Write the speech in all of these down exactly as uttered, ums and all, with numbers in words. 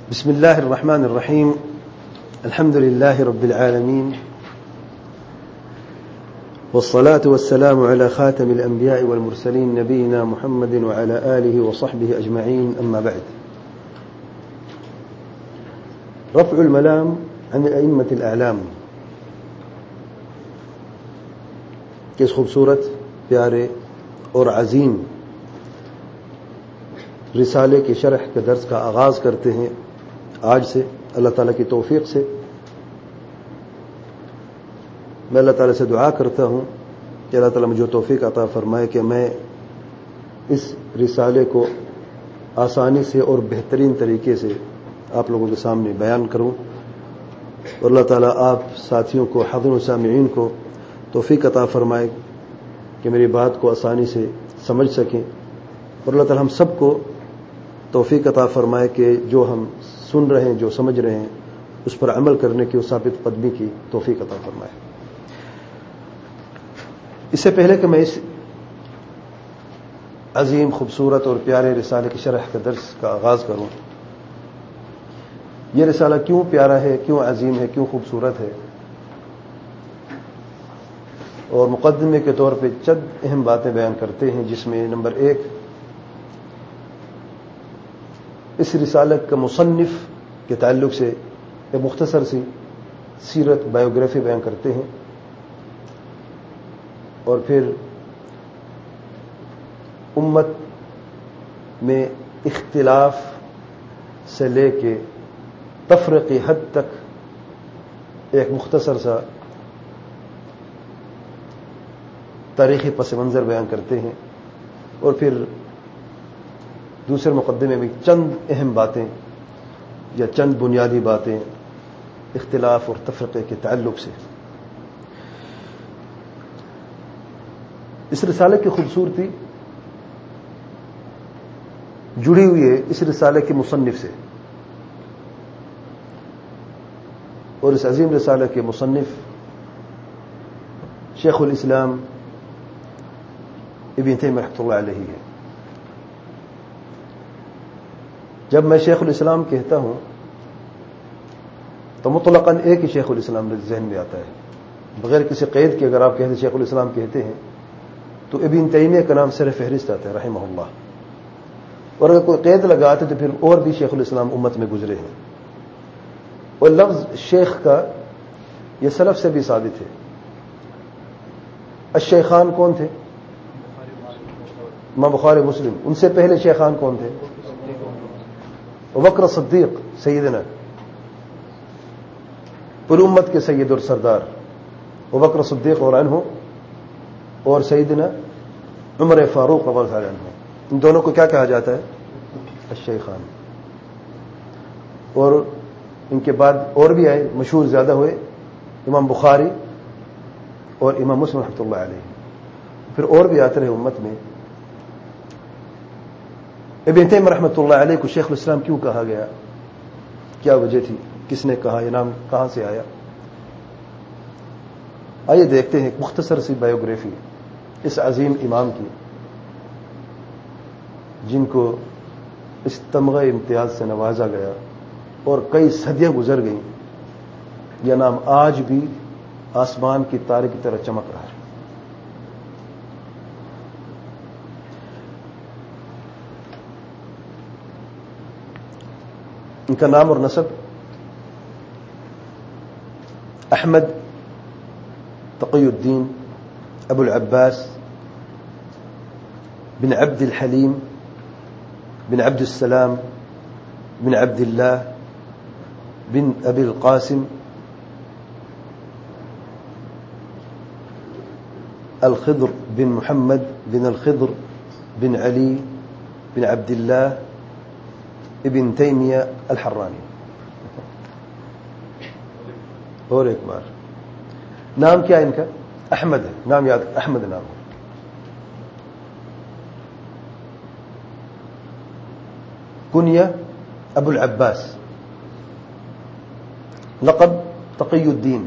بسم الله الرحمن الرحيم. الحمد لله رب العالمين، والصلاة والسلام على خاتم الأنبياء والمرسلين نبينا محمد وعلى آله وصحبه أجمعين. أما بعد، رفع الملام عن أئمة الأعلام کے اس خوبصورت، پیارے اور عظیم رسالے کی شرح کے درس کا آغاز کرتے ہیں آج سے اللہ تعالیٰ کی توفیق سے۔ میں اللہ تعالیٰ سے دعا کرتا ہوں کہ اللہ تعالیٰ مجھے توفیق عطا فرمائے کہ میں اس رسالے کو آسانی سے اور بہترین طریقے سے آپ لوگوں کے سامنے بیان کروں، اور اللہ تعالیٰ آپ ساتھیوں کو، حاضرین و سامعین کو توفیق عطا فرمائے کہ میری بات کو آسانی سے سمجھ سکیں، اور اللہ تعالیٰ ہم سب کو توفیق عطا فرمائے کہ جو ہم سن رہے ہیں، جو سمجھ رہے ہیں، اس پر عمل کرنے کی، اس ثابت قدمی کی توفیق عطا فرمائے۔ اس سے پہلے کہ میں اس عظیم، خوبصورت اور پیارے رسالے کی شرح کے درس کا آغاز کروں، یہ رسالہ کیوں پیارا ہے، کیوں عظیم ہے، کیوں خوبصورت ہے، اور مقدمے کے طور پہ چند اہم باتیں بیان کرتے ہیں، جس میں نمبر ایک، اس رسالے کا مصنف کے تعلق سے ایک مختصر سی سیرت، بایوگرافی بیان کرتے ہیں، اور پھر امت میں اختلاف سے لے کے تفرقی حد تک ایک مختصر سا تاریخی پس منظر بیان کرتے ہیں، اور پھر دوسرے مقدمے میں چند اہم باتیں یا چند بنیادی باتیں اختلاف اور تفرقے کے تعلق سے۔ اس رسالے کی خوبصورتی جڑی ہوئی ہے اس رسالے کے مصنف سے، اور اس عظیم رسالے کے مصنف شیخ الاسلام ابن تیمیہ رحمۃ اللہ علیہ ہے۔ جب میں شیخ الاسلام کہتا ہوں تو مطلقاً ایک ہی شیخ الاسلام ذہن میں آتا ہے، بغیر کسی قید کے۔ اگر آپ کہتے شیخ الاسلام کہتے ہیں تو ابن تیمیہ کا نام سر فہرست آتا ہے رحمہ اللہ، اور اگر کوئی قید لگاتے تو پھر اور بھی شیخ الاسلام امت میں گزرے ہیں۔ اور لفظ شیخ کا یہ سلف سے بھی ثابت ہے۔ الشیخان کون تھے؟ امام بخاری، مسلم۔ ان سے پہلے شیخان کون تھے؟ ابوبکر صدیق سیدنا، پوری امت کے سید اور سردار ابوبکر صدیق اور عنہ، اور سیدنا عمر فاروق رضی اللہ عنہ، ان دونوں کو کیا کہا جاتا ہے؟ الشیخان۔ اور ان کے بعد اور بھی آئے، مشہور زیادہ ہوئے، امام بخاری اور امام مسلم رحمۃ اللہ علیہ، پھر اور بھی آتے رہے امت میں۔ ابن تیمیہ رحمۃ اللہ علیہ کو شیخ الاسلام کیوں کہا گیا؟ کیا وجہ تھی؟ کس نے کہا؟ یہ نام کہاں سے آیا؟ آئیے دیکھتے ہیں ایک مختصر سی بایوگرافی اس عظیم امام کی، جن کو اس تمغہ امتیاز سے نوازا گیا اور کئی صدیاں گزر گئیں، یہ نام آج بھی آسمان کی تارے کی طرح چمک رہا ہے۔ ان کا نام اور نسب: احمد تقی الدین ابو العباس بن عبد الحلیم بن عبد السلام بن عبد اللہ بن ابی القاسم الخضر بن محمد بن الخضر بن علی بن عبد اللہ ابن تیمیہ الحرانی۔ اور ایک بار نام کیا ان کا؟ احمد ہے، نام یاد، احمد نام ہے۔ کنیہ ابو العباس، لقب تقی الدین۔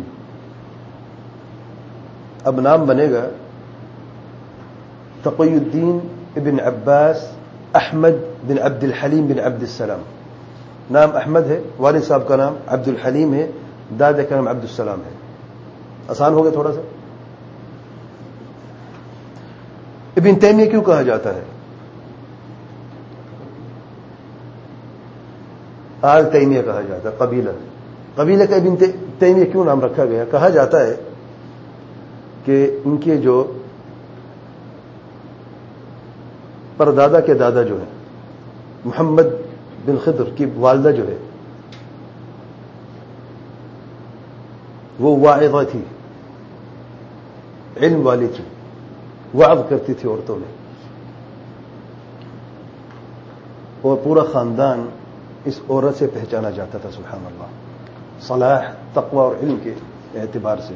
اب نام بنے گا تقی الدین ابن عباس احمد بن عبد الحلیم بن عبد السلام، نام احمد ہے، والد صاحب کا نام عبد الحلیم ہے، دادا کا نام عبد السلام ہے. آسان ہو گیا تھوڑا سا. ابن تیمیہ کیوں کہا جاتا ہے؟ آل تیمیہ کہا جاتا ہے، قبیلہ قبیلہ کا ابن تیمیہ کیوں نام رکھا گیا؟ کہا جاتا ہے کہ ان کے جو پردادا کے دادا جو ہے محمد بن خضر کی والدہ جو ہے وہ واعظہ تھی، علم والی تھی، وعظ کرتی تھی عورتوں میں، اور پورا خاندان اس عورت سے پہچانا جاتا تھا. سبحان اللہ، صلاح، تقوی اور علم کے اعتبار سے.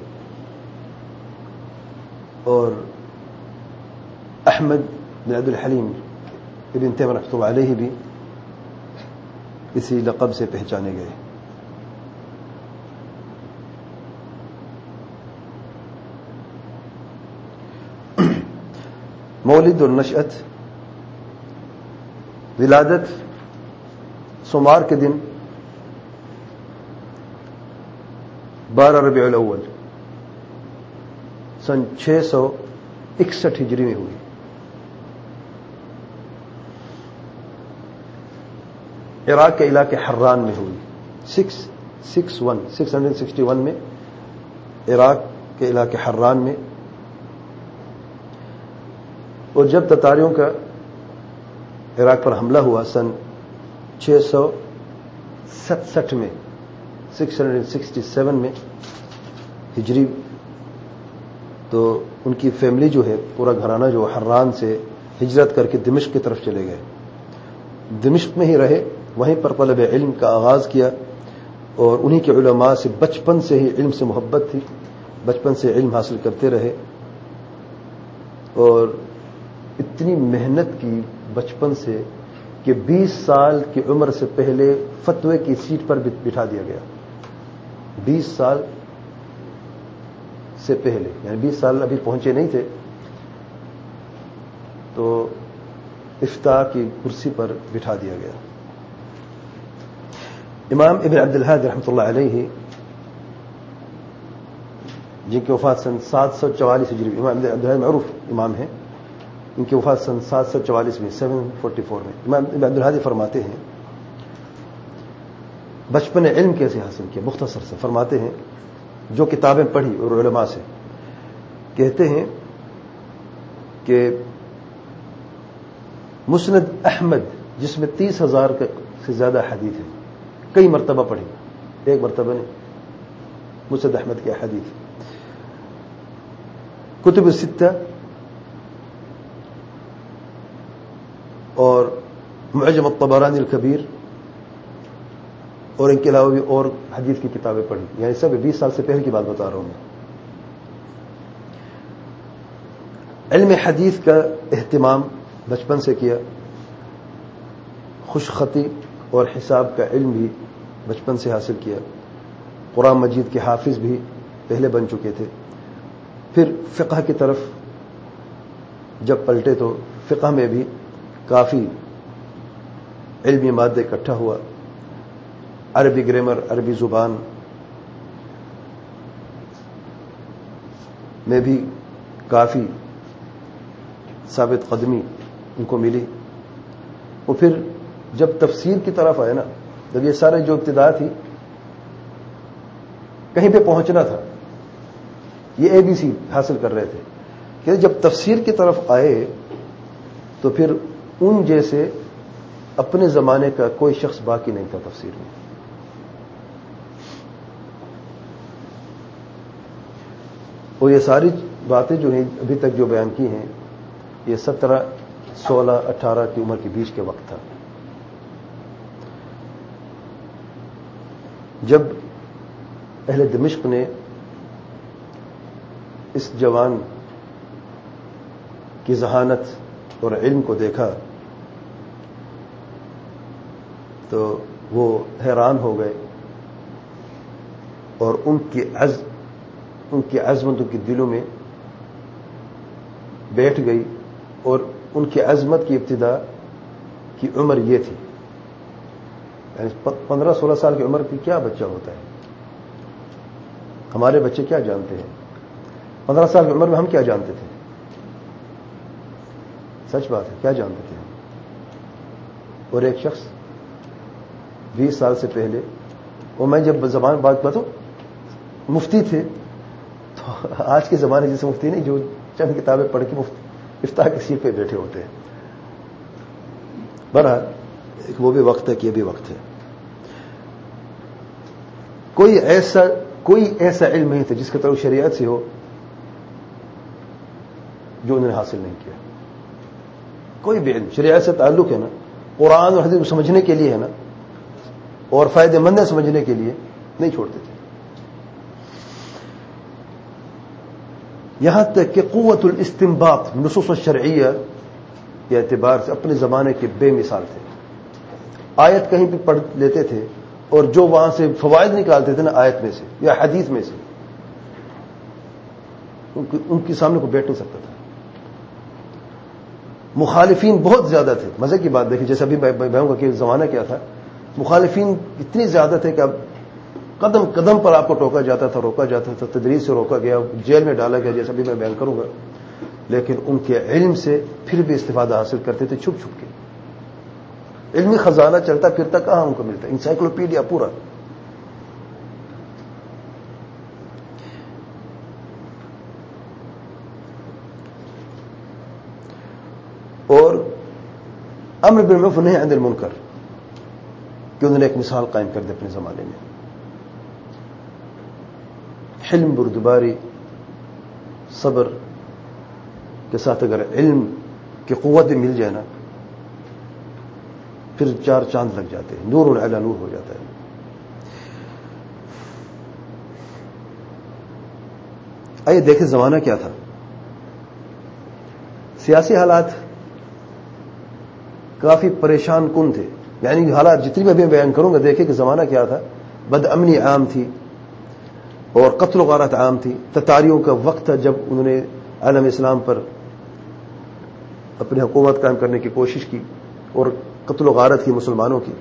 اور احمد بن عبد الحلیم ابن تیمیہ رحمۃ اللہ علیہ بھی اسی لقب سے پہچانے گئے. مولد اور نشأت، ولادت سوموار کے دن بارہ ربیع الاول سن چھ سو اکسٹھ ہجری میں ہوئی. عراق کے علاقے حران میں ہوئی. Six six one six hundred sixty one میں عراق کے علاقے حران میں. اور جب تتاریوں کا عراق پر حملہ ہوا سن چھ سو ستسٹھ میں، سکس ہنڈریڈ سکسٹی سیون میں ہجری، تو ان کی فیملی جو ہے، پورا گھرانہ جو حران سے ہجرت کر کے دمشق کی طرف چلے گئے. دمشق میں ہی رہے، وہیں پر طلب علم کا آغاز کیا، اور انہی کے علماء سے بچپن سے ہی علم سے محبت تھی، بچپن سے علم حاصل کرتے رہے. اور اتنی محنت کی بچپن سے کہ بیس سال کی عمر سے پہلے فتوے کی سیٹ پر بٹھا دیا گیا. بیس سال سے پہلے، یعنی بیس سال ابھی پہنچے نہیں تھے تو افتاء کی کرسی پر بٹھا دیا گیا. امام ابن عبد الہادی رحمۃ اللہ علیہ، جن کی وفات سن سات سو چوالیس ہجری، امام ابن عبد الہادی معروف امام ہیں، ان کی وفات سن سات سو چوالیس میں، سیون فورٹی فور میں. امام ابن عبد الہادی فرماتے ہیں بچپن علم کیسے حاصل کیا، مختصر سے فرماتے ہیں جو کتابیں پڑھی اور علماء سے، کہتے ہیں کہ مسند احمد جس میں تیس ہزار سے زیادہ حدیث ہیں، کئی مرتبہ پڑھی، ایک مرتبہ نہیں، مسند احمد کی حدیث. کتب الستہ اور معجم الطبرانی الکبیر، اور ان کے علاوہ بھی اور حدیث کی کتابیں پڑھی. یعنی سب بیس سال سے پہلے کی بات بتا رہا ہوں میں. علم حدیث کا اہتمام بچپن سے کیا، خوش خطی اور حساب کا علم بھی بچپن سے حاصل کیا. قرآن مجید کے حافظ بھی پہلے بن چکے تھے. پھر فقہ کی طرف جب پلٹے تو فقہ میں بھی کافی علمی مادہ اکٹھا ہوا. عربی گرامر، عربی زبان میں بھی کافی ثابت قدمی ان کو ملی. اور پھر جب تفسیر کی طرف آئے نا، جب یہ سارے جو ابتدا تھی، کہیں پہ پہنچنا تھا، یہ اے بی سی حاصل کر رہے تھے، کہ جب تفسیر کی طرف آئے تو پھر ان جیسے اپنے زمانے کا کوئی شخص باقی نہیں تھا تفسیر میں. اور یہ ساری باتیں جو ہیں ابھی تک جو بیان کی ہیں، یہ سترہ سولہ اٹھارہ کی عمر کے بیچ کے وقت تھا، جب اہل دمشق نے اس جوان کی ذہانت اور علم کو دیکھا تو وہ حیران ہو گئے، اور ان کی عزم ان کی عظمت ان کے دلوں میں بیٹھ گئی. اور ان کی عظمت کی ابتدا کی عمر یہ تھی. یعنی پندرہ سولہ سال کی عمر کی کیا بچہ ہوتا ہے؟ ہمارے بچے کیا جانتے ہیں؟ پندرہ سال کی عمر میں ہم کیا جانتے تھے؟ سچ بات ہے، کیا جانتے تھے؟ اور ایک شخص بیس سال سے پہلے، اور میں جب زبان بات بتاؤں مفتی تھے، تو آج کے زمانے جیسے مفتی نہیں جو چند کتابیں پڑھ کے افتاح کی سیٹ پہ بیٹھے ہوتے ہیں. بہرحال ایک وہ بھی وقت ہے کہ یہ بھی وقت ہے. کوئی ایسا کوئی ایسا علم نہیں تھا جس کا تعلق شریعت سے ہو جو انہوں نے حاصل نہیں کیا. کوئی بھی علم شریعت سے تعلق ہے نا، قرآن اور حدیث کو سمجھنے کے لیے ہے نا، اور فائدہ مند ہے سمجھنے کے لیے، نہیں چھوڑتے تھے. یہاں تک کہ قوت الاستنباط نصوص الشرعیہ کے اعتبار سے اپنے زمانے کے بے مثال تھے. آیت کہیں بھی پڑھ لیتے تھے اور جو وہاں سے فوائد نکالتے تھے نا آیت میں سے یا حدیث میں سے، ان کے سامنے کو بیٹھ نہیں سکتا تھا. مخالفین بہت زیادہ تھے. مزے کی بات دیکھیں، جیسے ابھی میں بہوں گا کہ زمانہ کیا تھا، مخالفین اتنی زیادہ تھے کہ اب قدم قدم پر آپ کو ٹوکا جاتا تھا، روکا جاتا تھا، تدریس سے روکا گیا، جیل میں ڈالا گیا، جیسا بھی میں بیان کروں گا. لیکن ان کے علم سے پھر بھی استفادہ حاصل کرتے تھے چھپ چھپ کے. علمی خزانہ چلتا پھرتا کہاں ان کو ملتا، انسائکلوپیڈیا پورا. اور امر بالمعروف نہی عن المنکر کہ انہوں نے ایک مثال قائم کر دی اپنے زمانے میں. حلم، بردباری، صبر کے ساتھ اگر علم کی قوت مل جائے نا، پھر چار چاند لگ جاتے ہیں، نور علی نور ہو جاتا ہے. آئیے دیکھیں زمانہ کیا تھا. سیاسی حالات کافی پریشان کن تھے. یعنی حالات جتنی میں بھی بیان کروں گا، دیکھیں کہ زمانہ کیا تھا. بد امنی عام تھی اور قتل و غارت عام تھی. تتاریوں کا وقت تھا جب انہوں نے عالم اسلام پر اپنی حکومت قائم کرنے کی کوشش کی اور قتل و غارت کی مسلمانوں کی.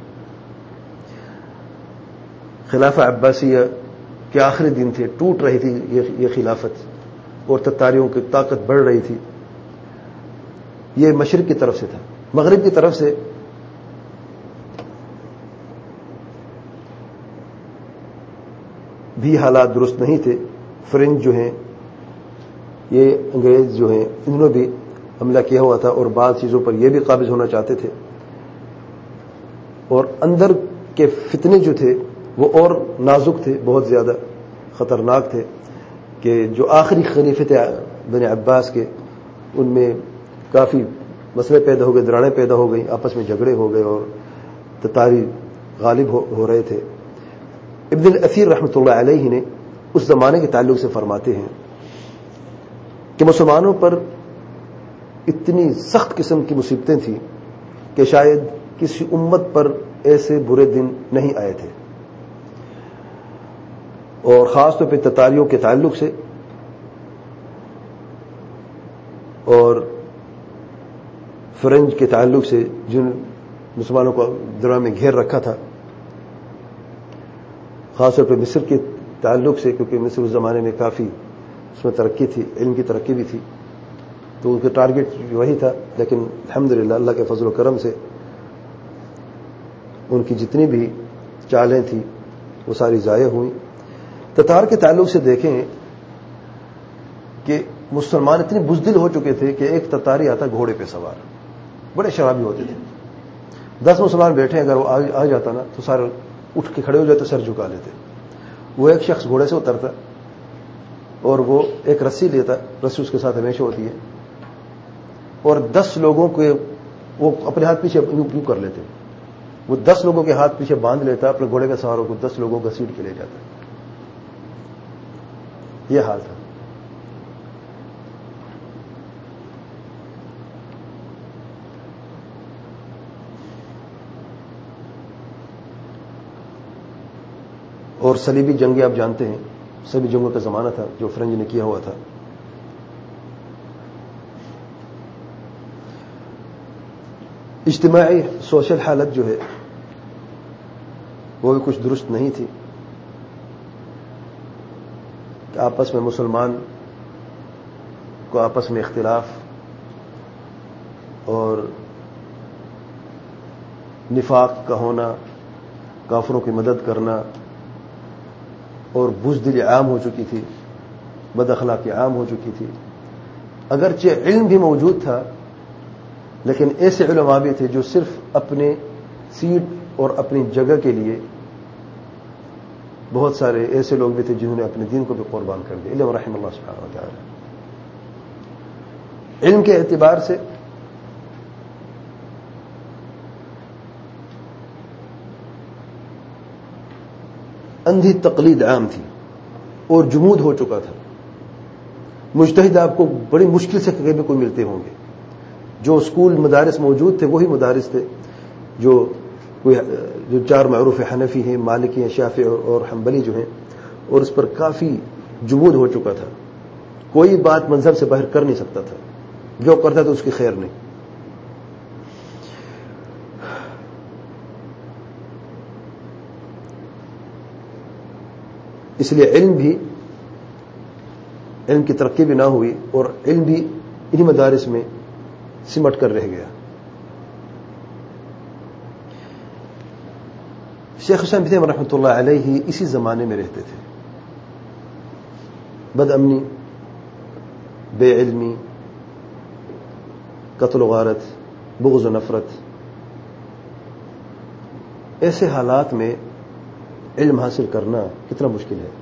خلافہ عباسیہ کے آخری دن تھے، ٹوٹ رہی تھی یہ خلافت اور تتاریوں کی طاقت بڑھ رہی تھی. یہ مشرق کی طرف سے تھا. مغرب کی طرف سے بھی حالات درست نہیں تھے. فرنچ جو ہیں، یہ انگریز جو ہیں، انہوں نے بھی حملہ کیا ہوا تھا اور بعض چیزوں پر یہ بھی قابض ہونا چاہتے تھے. اور اندر کے فتنے جو تھے وہ اور نازک تھے، بہت زیادہ خطرناک تھے. کہ جو آخری خلیفے تھے بن عباس کے، ان میں کافی مسئلے پیدا ہو گئے، دراڑیں پیدا ہو گئی، آپس میں جھگڑے ہو گئے اور تتاری غالب ہو, ہو رہے تھے. ابن الاثیر رحمۃ اللہ علیہ نے اس زمانے کے تعلق سے فرماتے ہیں کہ مسلمانوں پر اتنی سخت قسم کی مصیبتیں تھیں کہ شاید کسی امت پر ایسے برے دن نہیں آئے تھے. اور خاص طور پہ تتاریوں کے تعلق سے اور فرنج کے تعلق سے، جن مسلمانوں کو درمیان میں گھیر رکھا تھا. خاص طور پہ مصر کے تعلق سے، کیونکہ مصر اس زمانے میں کافی اس میں ترقی تھی، علم کی ترقی بھی تھی، تو ان کا ٹارگٹ وہی تھا. لیکن الحمدللہ اللہ کے فضل و کرم سے ان کی جتنی بھی چالیں تھیں وہ ساری ضائع ہوئیں. تتار کے تعلق سے دیکھیں کہ مسلمان اتنے بزدل ہو چکے تھے کہ ایک تتاری آتا گھوڑے پہ سوار، بڑے شرابی ہوتے تھے. دس مسلمان بیٹھے، اگر وہ آ جاتا نا تو سارے اٹھ کے کھڑے ہو جاتے، سر جھکا لیتے. وہ ایک شخص گھوڑے سے اترتا اور وہ ایک رسی لیتا، رسی اس کے ساتھ ہمیشہ ہوتی ہے، اور دس لوگوں کے وہ اپنے ہاتھ پیچھے یوں کر لیتے. وہ دس لوگوں کے ہاتھ پیچھے باندھ لیتا، اپنے گھوڑے کے سواروں کو دس لوگوں کو گھسیٹ کے لے جاتا. یہ حال تھا. اور صلیبی جنگیں آپ جانتے ہیں، سبھی جنگوں کا زمانہ تھا جو فرنج نے کیا ہوا تھا. اجتماعی سوشل حالت جو ہے وہ بھی کچھ درست نہیں تھی کہ آپس میں مسلمان کو آپس میں اختلاف اور نفاق کا ہونا، کافروں کی مدد کرنا اور بزدلی عام ہو چکی تھی، بد اخلاقی عام ہو چکی تھی. اگرچہ علم بھی موجود تھا لیکن ایسے علماء بھی تھے جو صرف اپنے سیٹ اور اپنی جگہ کے لیے، بہت سارے ایسے لوگ بھی تھے جنہوں نے اپنے دین کو بھی قربان کر دیا. علم رحم اللہ سبحانہ و تعالی. علم کے اعتبار سے اندھی تقلید عام تھی اور جمود ہو چکا تھا. مجتہد آپ کو بڑی مشکل سے کہیں بھی کوئی ملتے ہوں گے. جو اسکول مدارس موجود تھے وہی مدارس تھے جو کوئی جو چار معروف حنفی ہیں، مالکی ہیں، شافعی اور حنبلی جو ہیں، اور اس پر کافی جمود ہو چکا تھا. کوئی بات مذہب سے باہر کر نہیں سکتا تھا، جو کرتا تو اس کی خیر نہیں. اس لیے علم بھی علم کی ترقی بھی نہ ہوئی اور علم بھی انہی مدارس میں سمٹ کر رہ گیا. شیخ حسین بن تیمیہ رحمۃ اللہ علیہ اسی زمانے میں رہتے تھے. بد امنی، بے علمی، قتل و غارت، بغض و نفرت، ایسے حالات میں علم حاصل کرنا کتنا مشکل ہے.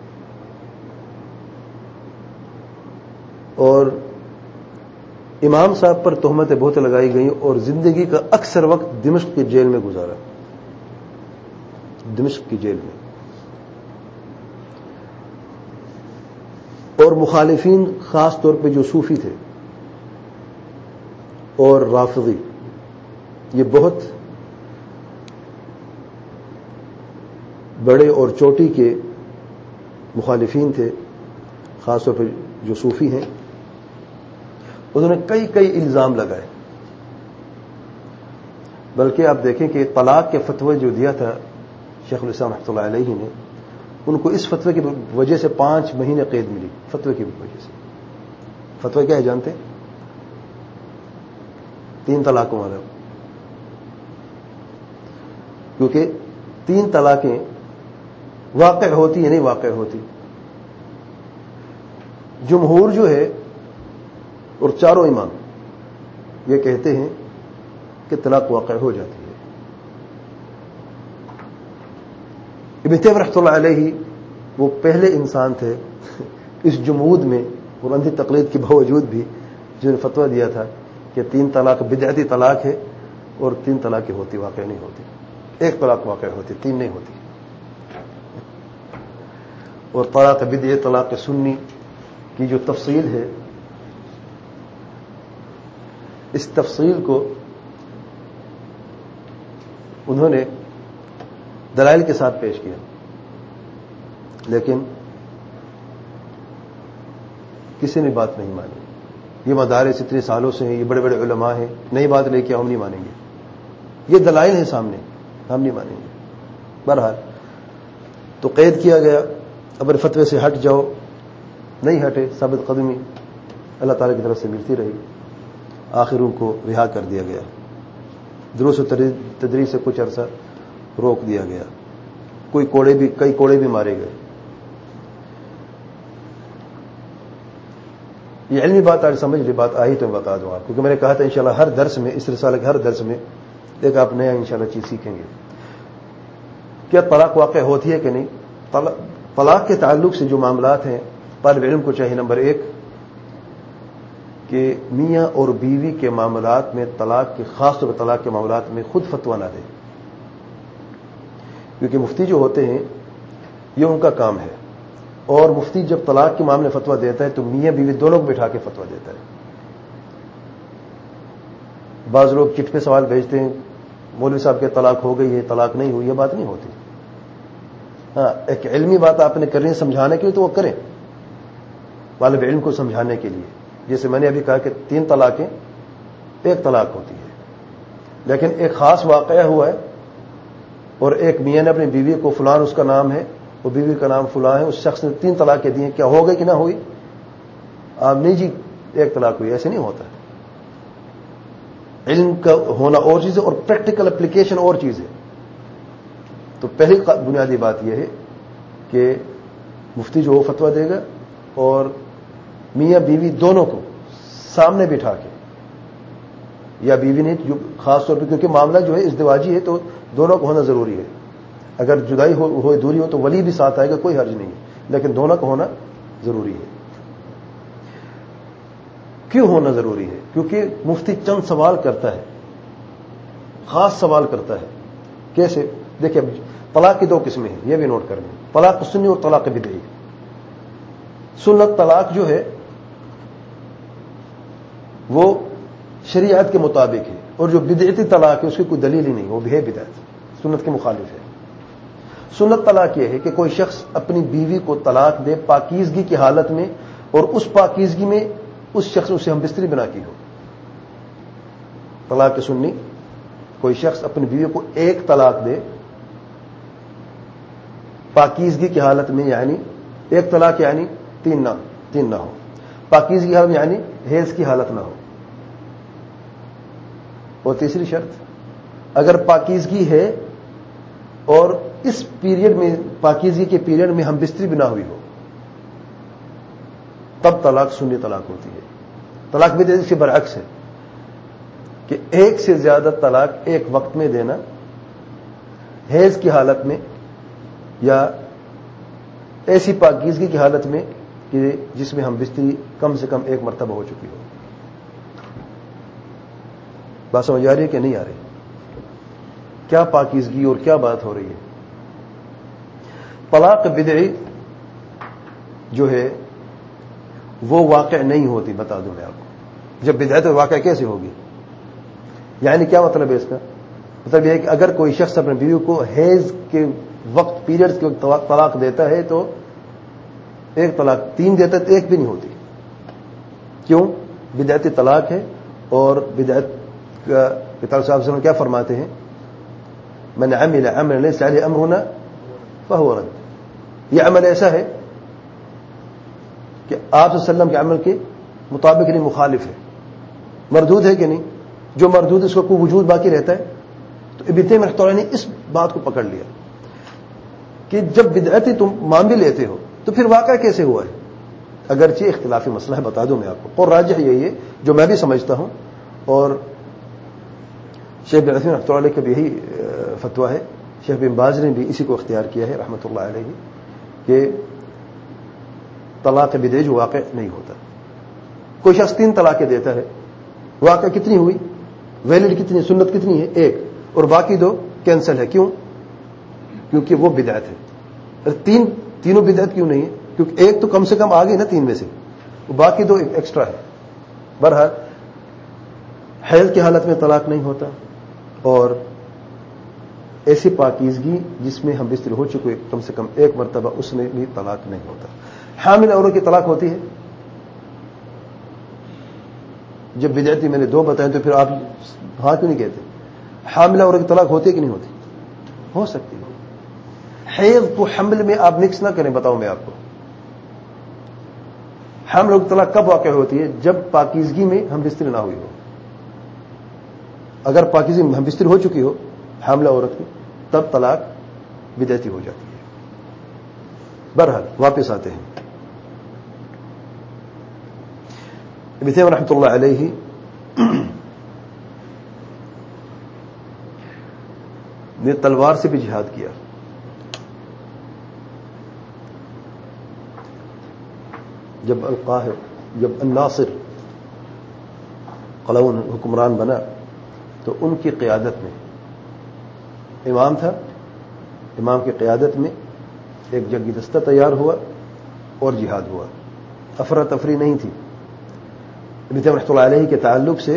اور امام صاحب پر تہمتیں بہت لگائی گئیں اور زندگی کا اکثر وقت دمشق کی جیل میں گزارا. دمشق کی جیل میں. اور مخالفین خاص طور پہ جو صوفی تھے اور رافضی، یہ بہت بڑے اور چوٹی کے مخالفین تھے، خاص طور پہ جو صوفی ہیں. انہوں نے کئی کئی الزام لگائے. بلکہ آپ دیکھیں کہ طلاق کے فتوی جو دیا تھا شیخ الاسلام رحمۃ اللہ علیہ نے، ان کو اس فتوی کی وجہ سے پانچ مہینے قید ملی. فتوی کی وجہ سے. فتوی کیا ہے جانتے؟ تین طلاقوں والا. کیونکہ تین طلاقیں واقع ہوتی یا نہیں واقع ہوتی. جمہور جو ہے اور چاروں امام یہ کہتے ہیں کہ طلاق واقع ہو جاتی ہے. ابن تیمیہ رحمۃ اللہ علیہ وہ پہلے انسان تھے اس جمود میں اور اندھی تقلید کے باوجود بھی جنہوں نے فتویٰ دیا تھا کہ تین طلاق بدعتی طلاق ہے اور تین طلاقیں ہوتی واقع نہیں ہوتی. ایک طلاق واقع ہوتی، تین نہیں ہوتی. اور طلاق بدعی، طلاق سنی کی جو تفصیل ہے، اس تفصیل کو انہوں نے دلائل کے ساتھ پیش کیا، لیکن کسی نے بات نہیں مانی. یہ مدارس اتنے سالوں سے ہیں، یہ بڑے بڑے علماء ہیں، نئی بات لے کے ہم نہیں مانیں گے. یہ دلائل ہیں سامنے، ہم نہیں مانیں گے. بہرحال تو قید کیا گیا. اب فتوے سے ہٹ جاؤ، نہیں ہٹے، ثابت قدمی اللہ تعالی کی طرف سے ملتی رہی. آخر ان کو رہا کر دیا گیا. دروس و تدریس سے کچھ عرصہ روک دیا گیا. کوئی کوڑے بھی کئی کوڑے بھی مارے گئے. یہ علمی بات آج سمجھ لی، بات آئی تو میں بتا دوں آپ، کیونکہ میں نے کہا تھا انشاءاللہ ہر درس میں، اس رسالے کے ہر درس میں ایک آپ نیا انشاءاللہ چیز سیکھیں گے. کیا طلاق واقع ہوتی ہے کہ نہیں؟ طلاق کے تعلق سے جو معاملات ہیں، طالب علم کو چاہیے نمبر ایک کہ میاں اور بیوی کے معاملات میں، طلاق کے خاص طور پر طلاق کے معاملات میں خود فتویٰ نہ دے. کیونکہ مفتی جو ہوتے ہیں یہ ان کا کام ہے، اور مفتی جب طلاق کے معاملے فتویٰ دیتا ہے تو میاں بیوی دونوں کو بٹھا کے فتویٰ دیتا ہے. بعض لوگ چٹ پہ سوال بھیجتے ہیں، مولوی صاحب کے طلاق ہو گئی ہے، طلاق نہیں ہوئی، یہ بات نہیں ہوتی. ہاں، ایک علمی بات آپ نے کرنی ہے سمجھانے کے لیے تو وہ کریں، طالب علم کو سمجھانے کے لیے. جیسے میں نے ابھی کہا کہ تین طلاقیں ایک طلاق ہوتی ہے، لیکن ایک خاص واقعہ ہوا ہے اور ایک میاں نے اپنی بیوی کو فلان اس کا نام ہے، وہ بیوی کا نام فلاں ہے، اس شخص نے تین طلاقیں دی ہیں، کیا ہو گئی کہ نہ ہوئی؟ آپ نہیں جی ایک طلاق ہوئی، ایسے نہیں ہوتا. علم کا ہونا اور چیز ہے اور پریکٹیکل اپلیکیشن اور چیز ہے. تو پہلی بنیادی بات یہ ہے کہ مفتی جو وہ فتویٰ دے گا اور میاں بیوی دونوں کو سامنے بٹھا کے، یا بیوی نے جو خاص طور پہ، کیونکہ معاملہ جو ہے ازدواجی ہے تو دونوں کو ہونا ضروری ہے. اگر جدائی ہو, ہو دوری ہو تو ولی بھی ساتھ آئے گا، کوئی حرج نہیں ہے، لیکن دونوں کا ہونا ضروری ہے. کیوں ہونا ضروری ہے؟ کیونکہ مفتی چند سوال کرتا ہے، خاص سوال کرتا ہے. کیسے؟ دیکھیں، طلاق کی دو قسمیں ہیں، یہ بھی نوٹ کر لیں، طلاق سنی اور طلاق بدعی. سنت طلاق جو ہے وہ شریعت کے مطابق ہے، اور جو بدعتی طلاق ہے اس کی کوئی دلیل ہی نہیں، وہ بھی ہے بدعت، سنت کے مخالف ہے. سنت طلاق یہ ہے کہ کوئی شخص اپنی بیوی کو طلاق دے پاکیزگی کی حالت میں، اور اس پاکیزگی میں اس شخص نے اسے ہم بستری بنا کی ہو. طلاق سنی، کوئی شخص اپنی بیوی کو ایک طلاق دے پاکیزگی کی حالت میں، یعنی ایک طلاق یعنی تین نہ تین نہ ہو، پاکیزگی کی حالت میں یعنی حیض کی حالت نہ ہو. اور تیسری شرط، اگر پاکیزگی ہے اور اس پیریڈ میں، پاکیزگی کے پیریڈ میں ہم بستری بنا ہوئی ہو، تب طلاق سنی طلاق ہوتی ہے. طلاق بھی سے برعکس ہے کہ ایک سے زیادہ طلاق ایک وقت میں دینا، حیض کی حالت میں یا ایسی پاکیزگی کی حالت میں کہ جس میں ہم بستری کم سے کم ایک مرتبہ ہو چکی ہو. بات سمجھ آ رہی ہے کہ نہیں آ رہی؟ کیا پاکیزگی اور کیا بات ہو رہی ہے؟ طلاق بدعی جو ہے وہ واقع نہیں ہوتی، بتا دوں میں آپ کو. جب بدعت واقع کیسے ہوگی؟ یعنی کیا مطلب ہے اس کا؟ مطلب یہ ہے کہ اگر کوئی شخص اپنے بیوی کو حیض کے وقت، پیریڈز کے وقت طلاق دیتا ہے تو ایک طلاق، تین دیتا ہے تو ایک بھی نہیں ہوتی. کیوں؟ بدعتی طلاق ہے. اور بدعت کا صاحب صلی اللہ علیہ وسلم کیا فرماتے ہیں؟ من عمل عملا ليس عليه امرنا فهو رد. یہ عمل ایسا ہے کہ آپ صلی اللہ علیہ وسلم کے عمل کے مطابق نہیں، مخالف ہے، مردود ہے کہ نہیں؟ جو مردود اس کو کوئی وجود باقی رہتا ہے. تو ابن تیمیہ رحمۃ اللہ نے اس بات کو پکڑ لیا کہ جب بدعتی تم مان بھی لیتے ہو تو پھر واقعہ کیسے ہوا ہے؟ اگرچہ اختلافی مسئلہ ہے، بتا دوں میں آپ کو. اور راجح یہی ہے جو میں بھی سمجھتا ہوں، اور شیخ بن عثیمین رحمۃ اللہ علیہ کا بھی یہی فتویٰ ہے، شیخ بن باز نے بھی اسی کو اختیار کیا ہے رحمۃ اللہ علیہ، کہ طلاق بدعی جو واقع نہیں ہوتا. کوئی شخص تین طلاقیں دیتا ہے، واقع کتنی ہوئی؟ ویلڈ کتنی؟ سنت کتنی ہے؟ ایک، اور باقی دو کینسل ہے. کیوں؟ کیونکہ وہ بدعت ہے. تین تینوں بدعت کیوں نہیں ہے؟ کیونکہ ایک تو کم سے کم آ گئی نا تین میں سے، باقی دو ایکسٹرا ہے. بہرحال حیض کی حالت میں طلاق نہیں ہوتا، اور ایسی پاکیزگی جس میں ہم بستری ہو چکے کم سے کم ایک مرتبہ، اس میں بھی طلاق نہیں ہوتا. حامل عورت کی طلاق ہوتی ہے. جب بدعتی میں نے دو بتائیں تو پھر آپ ہاں کیوں نہیں کہتے؟ حامل عورت کی طلاق ہوتی ہے کہ نہیں ہوتی؟ ہو سکتی ہے. حیض کو حمل میں آپ مکس نہ کریں. بتاؤں میں آپ کو، حامل عورت کی طلاق کب واقع ہوتی ہے؟ جب پاکیزگی میں ہم بستری نہ ہوئی ہو. اگر پاکیزگی میں ہم بستری ہو چکی ہو حاملہ عورت کی، تب طلاق بدعتی ہو جاتی ہے. بہرحال واپس آتے ہیں. ابن تیمیہ رحمۃ اللہ علیہ نے تلوار سے بھی جہاد کیا. جب القاہر جب الناصر قلاؤن حکمران بنا تو ان کی قیادت میں، امام تھا، امام کی قیادت میں ایک جنگی دستہ تیار ہوا اور جہاد ہوا. افراتفری نہیں تھی. ابن تیمیہ رحمۃ اللہ علیہ کے تعلق سے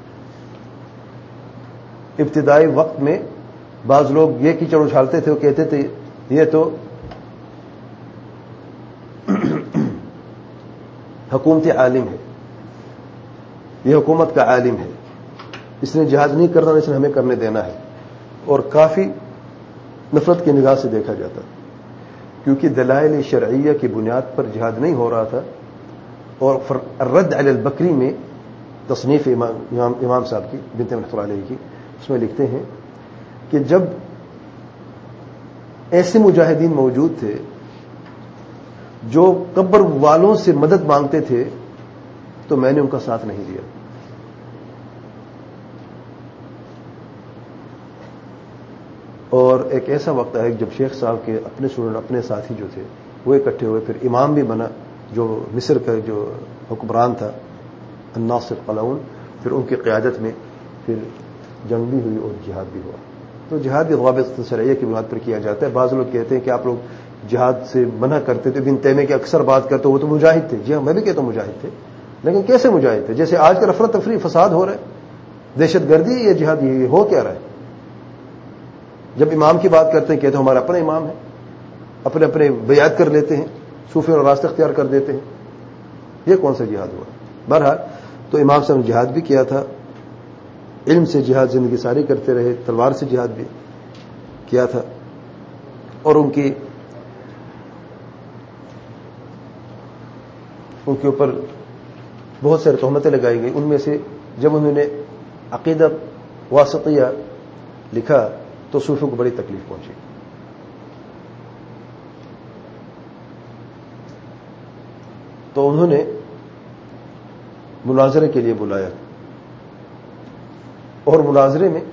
ابتدائی وقت میں بعض لوگ یہ کیچڑ اچھالتے تھے، وہ کہتے تھے یہ تو حکومتی عالم ہے، یہ حکومت کا عالم ہے، اس نے جہاد نہیں کرنا، اس نے ہمیں کرنے دینا ہے. اور کافی نفرت کی نگاہ سے دیکھا جاتا، کیونکہ دلائل شرعیہ کی بنیاد پر جہاد نہیں ہو رہا تھا. اور الرد علی البکری میں تصنیف امام, امام, امام صاحب کی بنت رحمۃ اللہ علیہ کی، اس میں لکھتے ہیں کہ جب ایسے مجاہدین موجود تھے جو قبر والوں سے مدد مانگتے تھے تو میں نے ان کا ساتھ نہیں دیا. اور ایک ایسا وقت ہے جب شیخ صاحب کے اپنے اسٹوڈنٹ اپنے ساتھی جو تھے وہ اکٹھے ہوئے، پھر امام بھی بنا جو مصر کا جو حکمران تھا الناصر قلاؤن، پھر ان کی قیادت میں پھر جنگ بھی ہوئی اور جہاد بھی ہوا. تو جہاد بھی ضوابط شرعیہ کی بنیاد پر کیا جاتا ہے. بعض لوگ کہتے ہیں کہ آپ لوگ جہاد سے منع کرتے تھے، ابن تیمیہ کی اکثر بات کرتے وہ تو مجاہد تھے. جی ہاں، میں بھی کہتا ہوں مجاہد تھے، لیکن کیسے مجاہد تھے؟ جیسے آج کل افراد تفریح فساد ہو رہا ہے، دہشت گردی یا جہاد، یہ ہو کیا رہا ہے؟ جب امام کی بات کرتے ہیں کہتے ہیں ہمارا اپنا امام ہے، اپنے اپنے بیعت کر لیتے ہیں، صوفی اور راستہ اختیار کر دیتے ہیں. یہ کون سا جہاد ہوا؟ بہرحال تو امام صاحب نے جہاد بھی کیا تھا، علم سے جہاد زندگی ساری کرتے رہے، تلوار سے جہاد بھی کیا تھا. اور ان کی ان کے اوپر بہت ساری تہمتیں لگائی گئی. ان میں سے جب انہوں نے عقیدہ واسطیہ لکھا تو صوفیوں کو بڑی تکلیف پہنچی. تو انہوں نے مناظرے کے لیے بلایا، اور مناظرے میں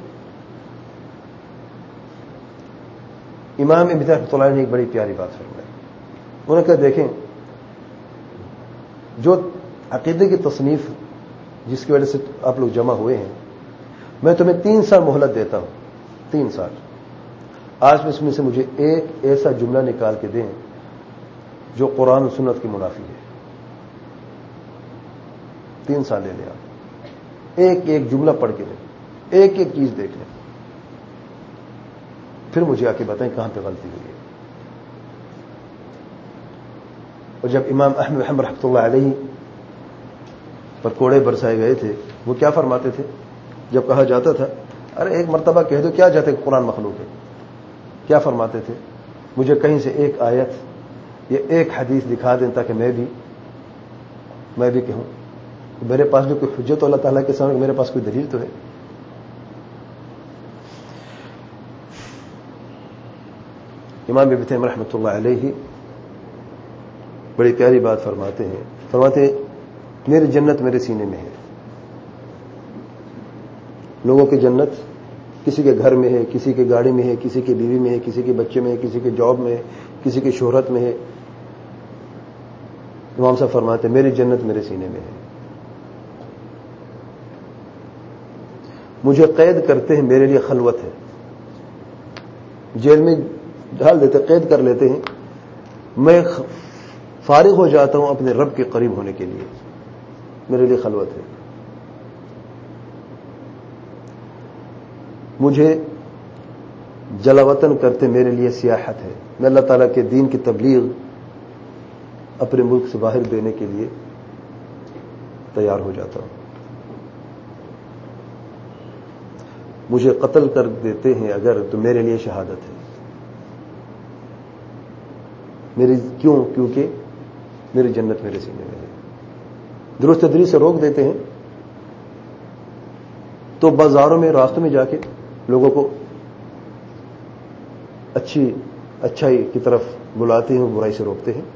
امام ابن رحمۃ اللہ نے ایک بڑی پیاری بات فرمائی. انہوں نے کہا دیکھیں، جو عقیدے کی تصنیف جس کی وجہ سے آپ لوگ جمع ہوئے ہیں، میں تمہیں تین سال مہلت دیتا ہوں، تین سال. آج میں اس میں سے مجھے ایک ایسا جملہ نکال کے دیں جو قرآن و سنت کی منافی ہے. تین سال لے لیں آپ، ایک ایک جملہ پڑھ کے لیں، ایک ایک چیز دیکھ لیں، پھر مجھے آ کے بتائیں کہاں پہ غلطی ہوئی ہے. اور جب امام احمد محمد رحمۃ اللہ علیہ پر کوڑے برسائے گئے تھے، وہ کیا فرماتے تھے؟ جب کہا جاتا تھا ارے ایک مرتبہ کہہ دو کیا جاتے قرآن مخلوق ہے، کیا فرماتے تھے؟ مجھے کہیں سے ایک آیت یا ایک حدیث دکھا دیں تاکہ میں بھی میں بھی کہوں. میرے پاس بھی کوئی حجت اللہ تعالیٰ کے سامنے، میرے پاس کوئی دلیل تو ہے. امام ابن تیمیہ رحمۃ اللہ علیہ بڑی پیاری بات فرماتے ہیں، فرماتے ہیں میری جنت میرے سینے میں ہے. لوگوں کی جنت کسی کے گھر میں ہے، کسی کے گاڑی میں ہے، کسی کی بیوی میں ہے، کسی کے بچے میں ہے، کسی کے جاب میں ہے، کسی کی شہرت میں ہے. امام صاحب فرماتے ہیں میری جنت میرے سینے میں ہے. مجھے قید کرتے ہیں، میرے لیے خلوت ہے. جیل میں ڈال دیتے، قید کر لیتے ہیں، میں فارغ ہو جاتا ہوں اپنے رب کے قریب ہونے کے لیے، میرے لیے خلوت ہے. مجھے جلا وطن کرتے، میرے لیے سیاحت ہے. میں اللہ تعالیٰ کے دین کی تبلیغ اپنے ملک سے باہر دینے کے لیے تیار ہو جاتا ہوں. مجھے قتل کر دیتے ہیں اگر تو میرے لیے شہادت ہے. میری کیوں؟ کیونکہ میری جنت میرے سینے میں ہے. درست تدریس سے روک دیتے ہیں تو بازاروں میں راستوں میں جا کے لوگوں کو اچھی اچھائی کی طرف بلاتے ہیں، برائی سے روکتے ہیں.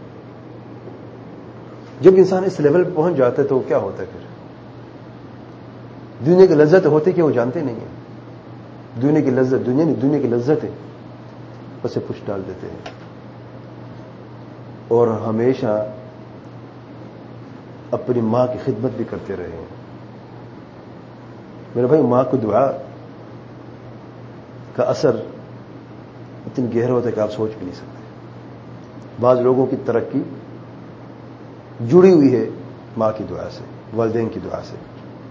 جب انسان اس لیول پہ پہنچ جاتا ہے تو کیا ہوتا ہے؟ پھر دنیا کی لذت ہوتی کہ وہ جانتے نہیں ہیں. دنیا کی لذت دنیا نہیں دنیا کی لذت ہے، اسے پوچھ ڈال دیتے ہیں. اور ہمیشہ اپنی ماں کی خدمت بھی کرتے رہے ہیں. میرے بھائی، ماں کو دعا کا اثر اتنی گہرا ہوتا ہے کہ آپ سوچ بھی نہیں سکتے. بعض لوگوں کی ترقی جڑی ہوئی ہے ماں کی دعا سے، والدین کی دعا سے.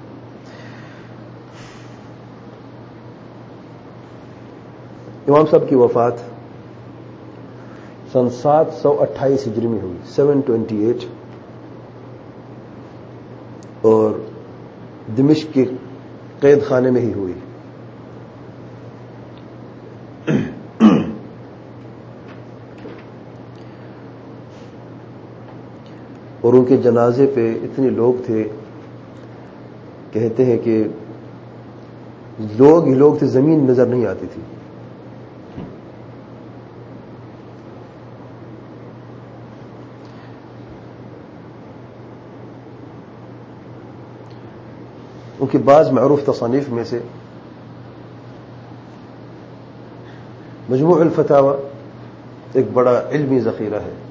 امام صاحب کی وفات سن سات سو اٹھائیس ہجری میں ہوئی، سیون ٹوینٹی ایٹ، اور دمشق کے قید خانے میں ہی ہوئی. اور ان کے جنازے پہ اتنے لوگ تھے، کہتے ہیں کہ لوگ ہی لوگ تھے، زمین نظر نہیں آتی تھی. ان کی بعض معروف تصانیف میں سے مجموع الفتاوی ایک بڑا علمی ذخیرہ ہے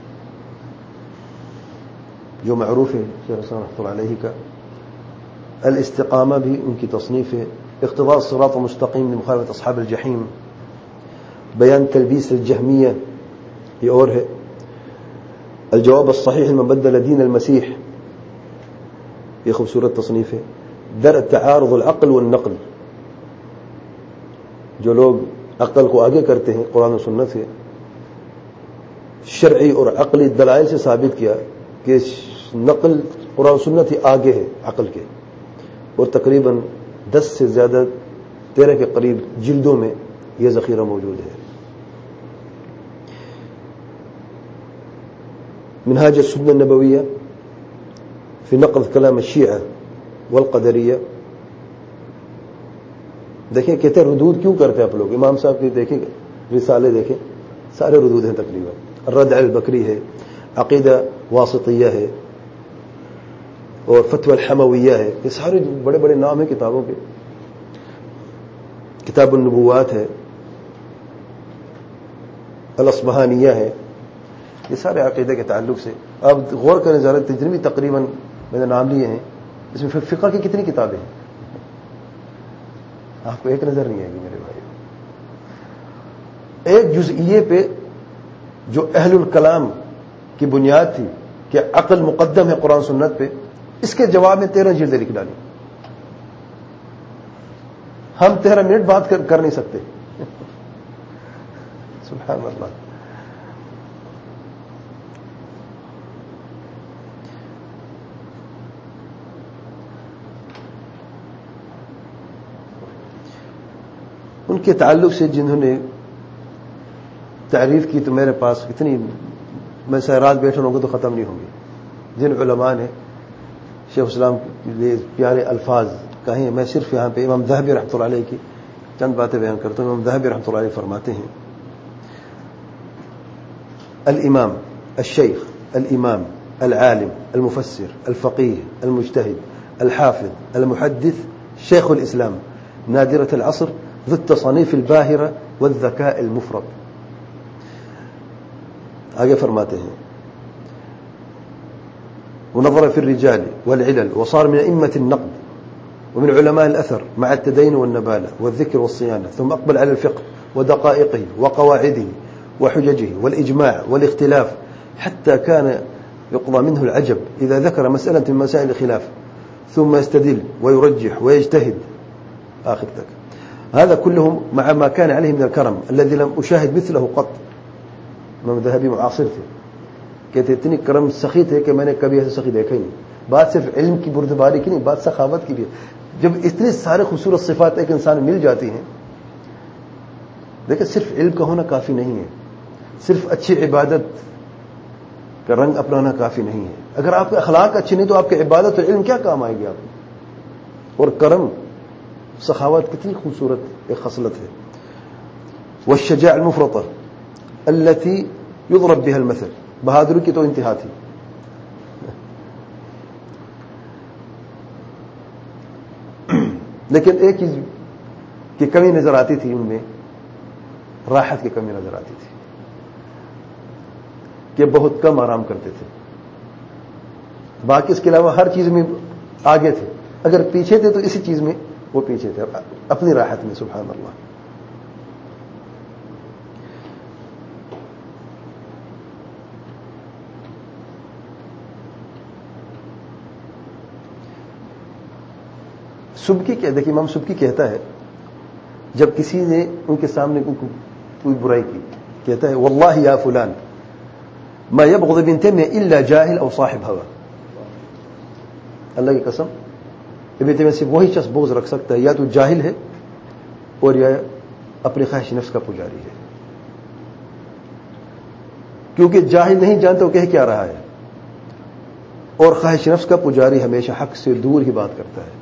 جو معروف ہے شیخ حسن رحمۃ اللہ علیہ کا. الاستقامہ بھی ان کی تصنیف ہے. اقتضاء الصراط المستقیم لمخالفة اصحاب الجحیم. بیان تلبیس الجہمیہ یہ اور ہے. الجواب الصحیح لمن بدل دین المسیح یہ خوبصورت تصنیف ہے. درء تعارض العقل والنقل، جو لوگ عقل کو آگے کرتے ہیں قرآن و سنت سے، شرعی اور عقلی دلائل سے ثابت کیا کہ نقل قرآن و سنت ہی آگے ہے عقل کے. اور تقریباً دس سے زیادہ تیرہ کے قریب جلدوں میں یہ ذخیرہ موجود ہے. منہاج السنة النبویہ فی نقد کلام الشیعہ والقدریہ. دیکھیں کہتے ہیں ردود کیوں کرتے ہیں آپ لوگ. امام صاحب کی دیکھیں رسالے دیکھیں سارے ردود ہیں تقریباً. الرد علی البکری ہے، عقیدہ واسطیہ ہے، اور فتوی الحمویہ ہے. یہ سارے بڑے بڑے نام ہیں کتابوں کے. کتاب النبوات ہے، الاصبہانیہ ہے. یہ سارے عقیدے کے تعلق سے آپ غور کریں ذرا. تجربی تقریباً میں نے نام لیے ہیں. اس میں فقہ کی کتنی کتابیں ہیں آپ کو ایک نظر نہیں آئے گی میرے بھائی. ایک جزئیے پہ جو اہل الکلام کی بنیاد تھی کہ عقل مقدم ہے قرآن سنت پہ، اس کے جواب میں تیرہ جلدیں لکھ ڈالی. ہم تیرہ منٹ بات کر, کر نہیں سکتے. سبحان اللہ. ان کے تعلق سے جنہوں نے تعریف کی تو میرے پاس اتنی، میں سے رات بیٹھے رہوں گا تو ختم نہیں ہوں گی. جن علماء نے شیخ الاسلام کے لیے پیارے الفاظ کہے ہیں، میں صرف یہاں پہ امام ذہبی رحمۃ اللہ علیہ کی چند باتیں بیان کرتا ہوں. امام ذہبی رحمۃ اللہ علیہ فرماتے ہیں: الامام الشیخ الامام العالم المفسر الفقيه المجتهد الحافظ المحدث شیخ الاسلام نادرة العصر ذو التصانيف الباهرة والذكاء المفرط. آگے فرماتے ہیں: ونظر في الرجال والعلل وصار من أئمة النقد ومن علماء الأثر مع التدين والنبالة والذكر والصيانة، ثم أقبل على الفقه ودقائقه وقواعده وحججه والإجماع والاختلاف، حتى كان يقضى منه العجب إذا ذكر مسألة من مسائل الخلاف ثم يستدل ويرجح ويجتهد آخر تك. هذا كله مع ما كان عليه من الكرم الذي لم أشاهد مثله قط. امام ذهبی معاصر تھے، کہتے اتنی کرم سخی تھے کہ میں نے کبھی ایسے سخی دیکھا ہی نہیں. بات صرف علم کی بردباری کی نہیں، بات سخاوت کی بھی. جب اتنے سارے خوبصورت صفات ایک انسان مل جاتی ہیں، دیکھیں صرف علم کا ہونا کافی نہیں ہے، صرف اچھی عبادت کا رنگ اپنانا کافی نہیں ہے. اگر آپ کے اخلاق اچھے نہیں تو آپ کی عبادت اور علم کیا کام آئے گی آپ کو. اور کرم سخاوت کتنی خوبصورت ایک خصلت ہے. والشجاع المفرطہ التي يضرب بها المثل، بہادری کی تو انتہا تھی. لیکن ایک چیز کی کمی نظر آتی تھی ان میں، راحت کی کمی نظر آتی تھی کہ بہت کم آرام کرتے تھے. باقی اس کے علاوہ ہر چیز میں آگے تھے، اگر پیچھے تھے تو اسی چیز میں وہ پیچھے تھے، اپنی راحت میں. سبحان اللہ. سبکی کیا، دیکھیے امام سبکی کہتا ہے جب کسی نے ان کے سامنے کوئی برائی کی، کہتا ہے: واللہ یا فلان ما يبغض ابن تیمیہ الا جاہل او صاحب ہوا. اللہ کی قسم ابن تیمیہ سے وہی شخص بغض رکھ سکتا ہے یا تو جاہل ہے اور یا اپنی خواہش نفس کا پجاری ہے. کیونکہ جاہل نہیں جانتا وہ کہہ کیا رہا ہے، اور خواہش نفس کا پجاری ہمیشہ حق سے دور ہی بات کرتا ہے.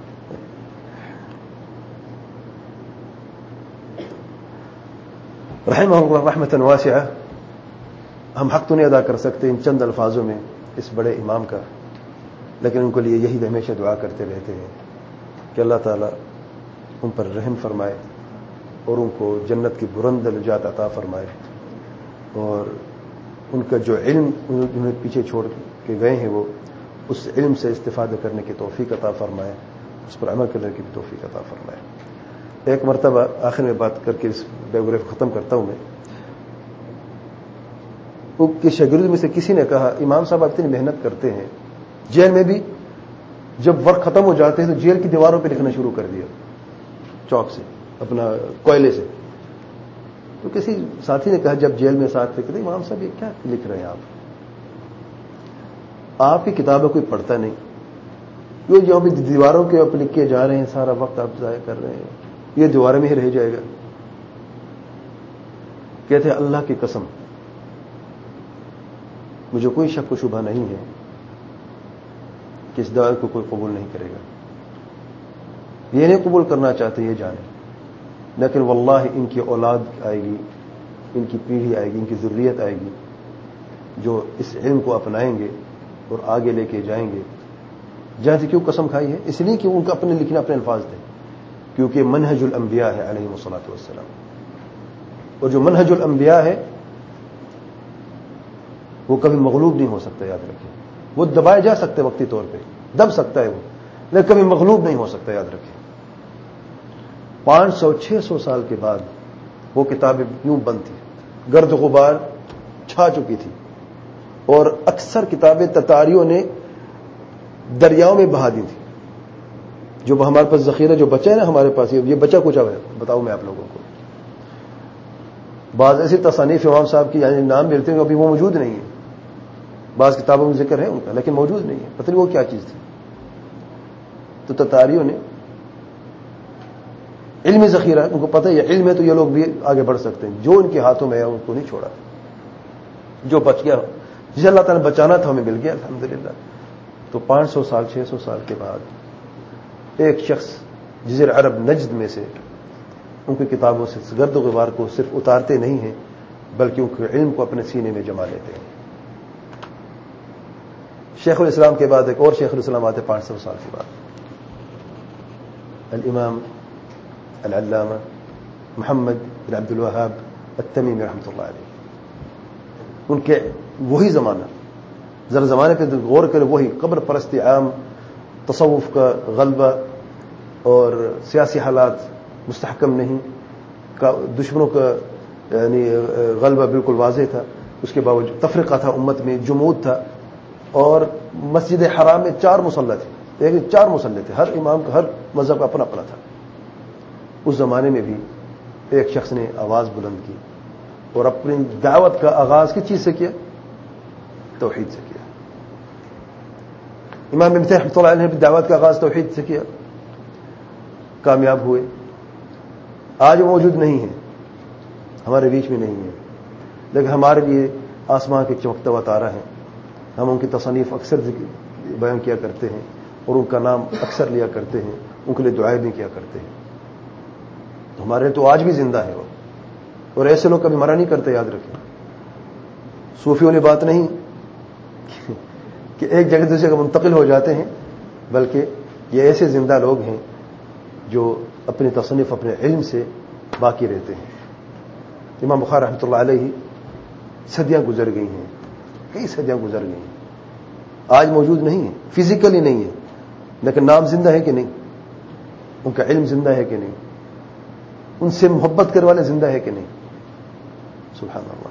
رحمہ اللہ رحمتاً واسعہ. ہم حق تو نہیں ادا کر سکتے ان چند الفاظوں میں اس بڑے امام کا، لیکن ان کے لیے یہی ہمیشہ دعا کرتے رہتے ہیں کہ اللہ تعالیٰ ان پر رحم فرمائے اور ان کو جنت کی بلند درجات عطا فرمائے، اور ان کا جو علم انہیں پیچھے چھوڑ کے گئے ہیں وہ اس علم سے استفادہ کرنے کی توفیق عطا فرمائے، اس پر عمل کرنے کی بھی توفیق عطا فرمائے. ایک مرتبہ آخر میں بات کر کے اس بایوگرافی ختم کرتا ہوں میں. ان کے شاگردوں میں سے کسی نے کہا امام صاحب اتنی محنت کرتے ہیں، جیل میں بھی جب ورک ختم ہو جاتے ہیں تو جیل کی دیواروں پہ لکھنا شروع کر دیا چوک سے، اپنا کوئلے سے. تو کسی ساتھی نے کہا جب جیل میں ساتھ لکھتے امام صاحب یہ کیا لکھ رہے ہیں آپ آپ کی کتابیں کوئی پڑھتا نہیں، یہ جو ابھی دیواروں کے اوپر لکھے جا رہے ہیں سارا وقت آپ ضائع کر رہے ہیں، یہ دیواروں میں ہی رہ جائے گا. کہتے ہیں اللہ کی قسم مجھے کوئی شک و شبہ نہیں ہے کہ اس دعوے کو کوئی قبول نہیں کرے گا. یہ نہیں قبول کرنا چاہتے یہ جانیں، لیکن واللہ ان کی اولاد آئے گی، ان کی پیڑھی آئے گی، ان کی ذریت آئے گی جو اس علم کو اپنائیں گے اور آگے لے کے جائیں گے. جہاں سے کیوں قسم کھائی ہے؟ اس لیے کہ ان کا اپنے لکھنے اپنے الفاظ تھے، کیونکہ منہج الانبیاء ہے علیہ الصلوۃ والسلام، اور جو منہج الانبیاء ہے وہ کبھی مغلوب نہیں ہو سکتا. یاد رکھیں، وہ دبائے جا سکتے وقتی طور پہ، دب سکتا ہے وہ، لیکن کبھی مغلوب نہیں ہو سکتا. یاد رکھیں پانچ سو چھ سو سال کے بعد وہ کتابیں یوں بند تھی، گرد غبار چھا چکی تھی، اور اکثر کتابیں تتاریوں نے دریاؤں میں بہا دی تھی. جو ہمارے پاس ذخیرہ جو بچا ہے نا ہمارے پاس، یہ بچا کچھ ہے بتاؤں میں آپ لوگوں کو. بعض ایسی تصانیف امام صاحب کی یعنی نام ملتے ہیں ابھی وہ موجود نہیں ہے، بعض کتابوں میں ذکر ہے ان کا لیکن موجود نہیں ہے، پتہ نہیں وہ کیا چیز تھی. تو تتاریوں نے علمی ذخیرہ، ان کو پتہ ہے یہ علم ہے تو یہ لوگ بھی آگے بڑھ سکتے ہیں، جو ان کے ہاتھوں میں ہے ان کو نہیں چھوڑا. جو بچ گیا جسے اللہ تعالیٰ نے بچانا تھا ہمیں مل گیا الحمدللہ. تو پانچ سو سال چھ سو سال کے بعد ایک شخص جزیرہ عرب نجد میں سے ان کی کتابوں سے گرد و غبار کو صرف اتارتے نہیں ہیں بلکہ ان کے علم کو اپنے سینے میں جما لیتے ہیں. شیخ الاسلام کے بعد ایک اور شیخ الاسلام آتے پانچ سو سال کے بعد، الامام العلامہ محمد بن عبد الوہاب التمیمی رحمۃ اللہ علیہ. ان کے وہی زمانہ، ذرا زمانے پہ غور کرے، وہی قبر پرستی عام، تصوف کا غلبہ اور سیاسی حالات مستحکم نہیں، کا دشمنوں کا یعنی غلبہ بالکل واضح تھا، اس کے باوجود تفرقہ تھا امت میں، جمود تھا، اور مسجد حرام میں چار مصلی تھے، لیکن چار مصلی تھے، ہر امام کا ہر مذہب کا اپنا اپنا تھا. اس زمانے میں بھی ایک شخص نے آواز بلند کی اور اپنی دعوت کا آغاز کس چیز سے کیا؟ توحید سے کیا. امام ابن تیمیہ رحمۃ اللہ علیہ نے بھی دعوت کا آغاز توحید سے کیا، کامیاب ہوئے. آج وہ موجود نہیں ہے، ہمارے بیچ میں نہیں ہے، لیکن ہمارے لیے آسمان کے چمکتا ہوا تارا ہے. ہم ان کی تصانیف اکثر بیان کیا کرتے ہیں اور ان کا نام اکثر لیا کرتے ہیں، ان کے لیے دعائیں بھی کیا کرتے ہیں. تو ہمارے تو آج بھی زندہ ہے وہ، اور ایسے لوگ کبھی مرا نہیں کرتے. یاد رکھیں، صوفیوں نے بات نہیں کہ ایک جگہ دوسری جگہ منتقل ہو جاتے ہیں، بلکہ یہ ایسے زندہ لوگ ہیں جو اپنی تصنیف اپنے علم سے باقی رہتے ہیں. امام بخاری رحمۃ اللہ علیہ صدیاں گزر گئی ہیں، کئی صدیاں گزر گئی ہیں، آج موجود نہیں ہے، فزیکلی نہیں ہے، لیکن نام زندہ ہے کہ نہیں؟ ان کا علم زندہ ہے کہ نہیں؟ ان سے محبت کرنے والے زندہ ہے کہ نہیں؟ سبحان اللہ.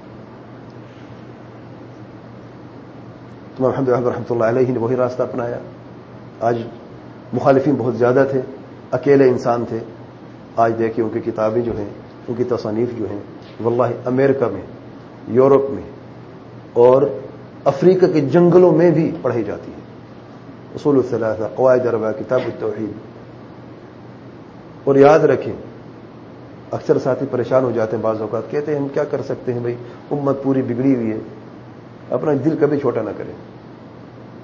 تو محمد رحمۃ اللہ علیہ نے وہی راستہ اپنایا. آج مخالفین بہت زیادہ تھے، اکیلے انسان تھے. آج دیکھیں ان کی کتابیں جو ہیں، ان کی تصانیف جو ہیں، واللہ امریکہ میں، یورپ میں اور افریقہ کے جنگلوں میں بھی پڑھی جاتی ہیں. اصول الثلاثہ، قواعد اربعہ، کتاب التوحید. اور یاد رکھیں، اکثر ساتھی پریشان ہو جاتے ہیں بعض اوقات، کہتے ہیں ہم کیا کر سکتے ہیں بھائی، امت پوری بگڑی ہوئی ہے. اپنا دل کبھی چھوٹا نہ کریں.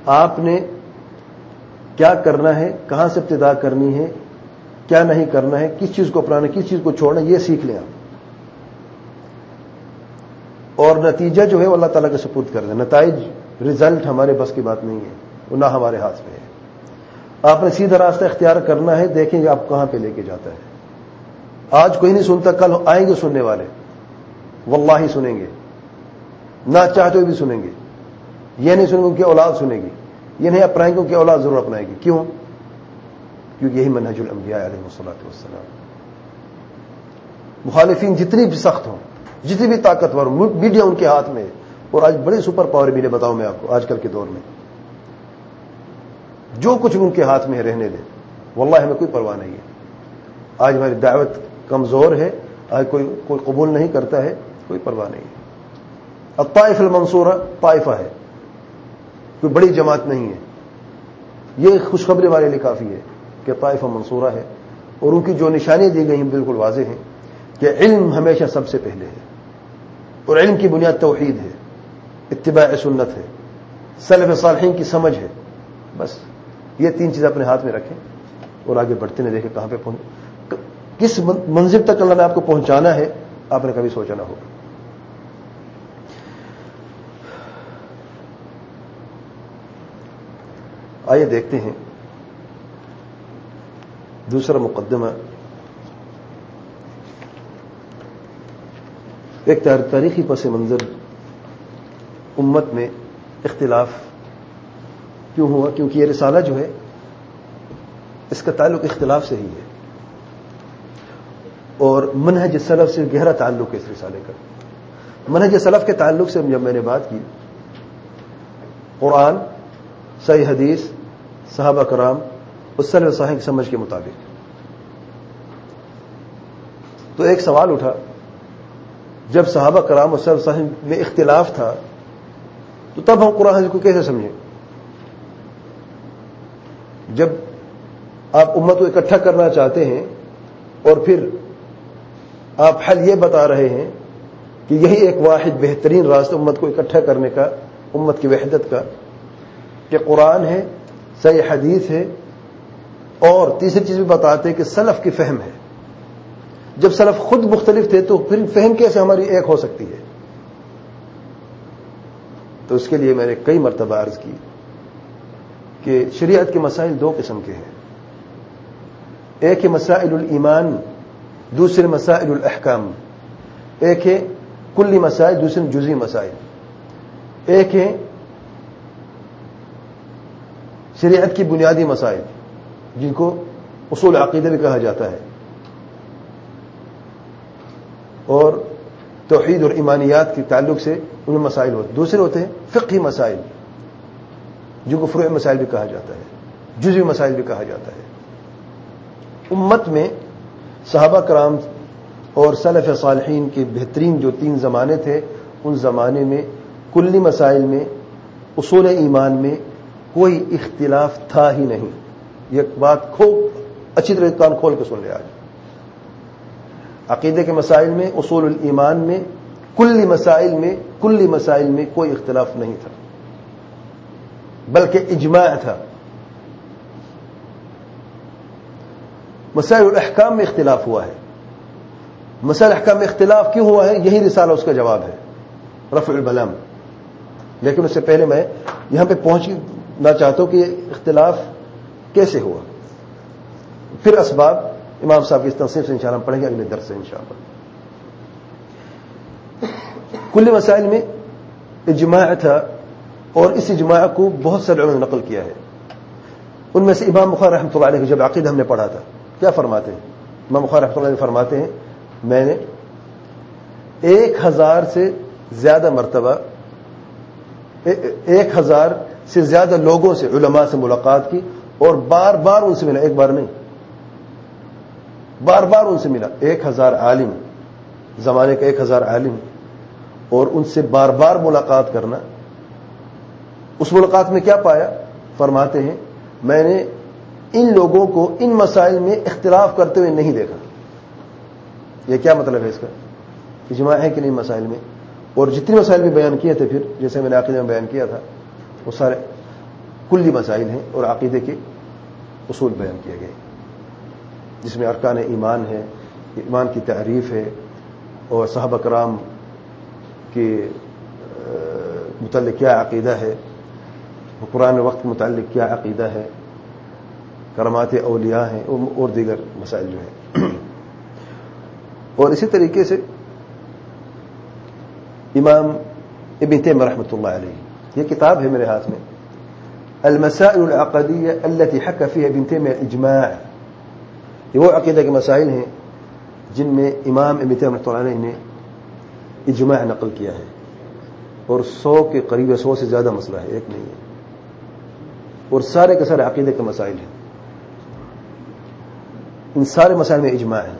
آپ نے کیا کرنا ہے، کہاں سے ابتدا کرنی ہے، کیا نہیں کرنا ہے، کس چیز کو اپنانا ہے، کس چیز کو چھوڑنا ہے، یہ سیکھ لیں آپ، اور نتیجہ جو ہے وہ اللہ تعالیٰ کے سپرد کر دیں. نتائج، رزلٹ ہمارے بس کی بات نہیں ہے، وہ نہ ہمارے ہاتھ میں ہے. آپ نے سیدھا راستہ اختیار کرنا ہے، دیکھیں گے آپ کہاں پہ لے کے جاتا ہے. آج کوئی نہیں سنتا، کل آئیں گے سننے والے، واللہ سنیں گے، نہ چاہتے ہوئے بھی سنیں گے. یہ نہیں سنیں گے کہ اولاد سنے گی، یہ نہیں اپنائیں گے کہ اولاد ضرور اپنائے گی. کیوں؟ کیونکہ یہی منہج الانبیاء علیہ الصلوۃ والسلام. مخالفین جتنی بھی سخت ہوں، جتنی بھی طاقتور ہوں، میڈیا ان کے ہاتھ میں ہے، اور آج بڑے سپر پاور بھی نے بتاؤں میں آپ کو آج کل کے دور میں، جو کچھ ان کے ہاتھ میں ہے رہنے دیں، واللہ ہمیں کوئی پرواہ نہیں ہے. آج ہماری دعوت کمزور ہے، آج کوئی کوئی قبول نہیں کرتا ہے، کوئی پرواہ نہیں ہے. الطائف المنصورہ طائفہ ہے، کوئی بڑی جماعت نہیں ہے. یہ خوشخبری ہمارے لیے کافی ہے کہ طائفہ منصورہ ہے، اور ان کی جو نشانیاں دی گئی ہیں بالکل واضح ہیں کہ علم ہمیشہ سب سے پہلے ہے، اور علم کی بنیاد توحید ہے، اتباع سنت ہے، سلف صالحین کی سمجھ ہے. بس یہ تین چیزیں اپنے ہاتھ میں رکھیں اور آگے بڑھتے نہیں. دیکھیں کہاں پہ پہنچ، کس منزل تک اللہ نے آپ کو پہنچانا ہے آپ نے کبھی سوچا نہ ہوگا. آئیے دیکھتے ہیں دوسرا مقدمہ. ایک تاریخی پس منظر امت میں اختلاف کیوں ہوا؟ کیونکہ یہ رسالہ جو ہے اس کا تعلق اختلاف سے ہی ہے، اور منہج سلف سے گہرا تعلق ہے اس رسالے کا. منہج سلف کے تعلق سے جب میں نے بات کی، قرآن، صحیح حدیث، صحابہ کرام اور سلف صالحین کی سمجھ کے مطابق، تو ایک سوال اٹھا، جب صحابہ کرام اور سلف صالحین میں اختلاف تھا تو تب ہم قرآن حدیث کو کیسے سمجھیں؟ جب آپ امت کو اکٹھا کرنا چاہتے ہیں اور پھر آپ حل یہ بتا رہے ہیں کہ یہی ایک واحد بہترین راستہ امت کو اکٹھا کرنے کا، امت کی وحدت کا، کہ قرآن ہے، صحیح حدیث ہے، اور تیسری چیز بھی بتاتے ہیں کہ سلف کی فہم ہے. جب سلف خود مختلف تھے تو پھر فہم کیسے ہماری ایک ہو سکتی ہے؟ تو اس کے لیے میں نے کئی مرتبہ عرض کی کہ شریعت کے مسائل دو قسم کے ہیں. ایک ہے مسائل الایمان، دوسرے مسائل الاحکام. ایک ہے کلی مسائل، دوسرے جزئی مسائل. ایک ہے شریعت کی بنیادی مسائل جن کو اصول عقیدہ بھی کہا جاتا ہے، اور توحید اور ایمانیات کے تعلق سے ان میں مسائل ہوتے. دوسرے ہوتے ہیں فقہی مسائل جن کو فروع مسائل بھی کہا جاتا ہے، جزوی مسائل بھی کہا جاتا ہے. امت میں صحابہ کرام اور سلف صالحین کے بہترین جو تین زمانے تھے، ان زمانے میں کلی مسائل میں، اصول ایمان میں کوئی اختلاف تھا ہی نہیں. یہ بات کھو اچھی طرح کان کھول کے سن لے. آج عقیدے کے مسائل میں، اصول الایمان میں، کلی مسائل میں کلی مسائل میں کوئی اختلاف نہیں تھا، بلکہ اجماع تھا. مسائل الاحکام میں اختلاف ہوا ہے. مسائل احکام میں اختلاف کیوں ہوا ہے؟ یہی رسالہ اس کا جواب ہے، رفع البلم. لیکن اس سے پہلے میں یہاں پہ پہنچنا چاہتا ہوں کہ یہ اختلاف کیسے ہوا، پھر اسباب امام صاحب کی اس تنصیب سے انشاءاللہ ہم پڑھیں گے اگلے درس سے انشاءاللہ. کل مسائل میں اجماع تھا، اور اس اجماع کو بہت سارے علماء نے نقل کیا ہے. ان میں سے امام بخاری رحمۃ اللہ علیہ کو جب عقیدہ ہم نے پڑھا تھا، کیا فرماتے ہیں؟ امام بخاری رحمۃ اللہ علیہ فرماتے ہیں میں نے ایک ہزار سے زیادہ مرتبہ ایک ہزار سے زیادہ لوگوں سے، علماء سے ملاقات کی، اور بار بار ان سے ملا. ایک بار نہیں، بار بار ان سے ملا. ایک ہزار عالم، زمانے کا ایک ہزار عالم، اور ان سے بار بار ملاقات کرنا. اس ملاقات میں کیا پایا؟ فرماتے ہیں میں نے ان لوگوں کو ان مسائل میں اختلاف کرتے ہوئے نہیں دیکھا. یہ کیا مطلب ہے اس کا؟ اجماع ہے کہ نہیں مسائل میں؟ اور جتنے مسائل بھی بیان کیے تھے، پھر جیسے میں نے آخر میں بیان کیا تھا، وہ سارے کلی مسائل ہیں اور عقیدے کے اصول بیان کیے گئے جس میں ارکان ایمان ہے، ایمان کی تعریف ہے، اور صحابہ کرام کے متعلق کیا عقیدہ ہے، قرآن وقت متعلق کیا عقیدہ ہے، کرامات اولیاء ہیں اور دیگر مسائل جو ہیں. اور اسی طریقے سے امام ابن تیمیہ رحمۃ اللہ علیہ، یہ کتاب ہے میرے ہاتھ میں، المسائل العقدیہ التي حكى فيها ابن تیمیہ الاجماع. یہ وہ عقیدہ کے مسائل ہیں جن میں امام ابن تیمیہ رحمۃ اللہ علیہ نے اجماع نقل کیا ہے، اور سو کے قریب، سو سے زیادہ مسئلہ ہے، ایک نہیں ہے، اور سارے کے سارے عقیدے کے مسائل ہیں. ان سارے مسائل میں اجماع ہے.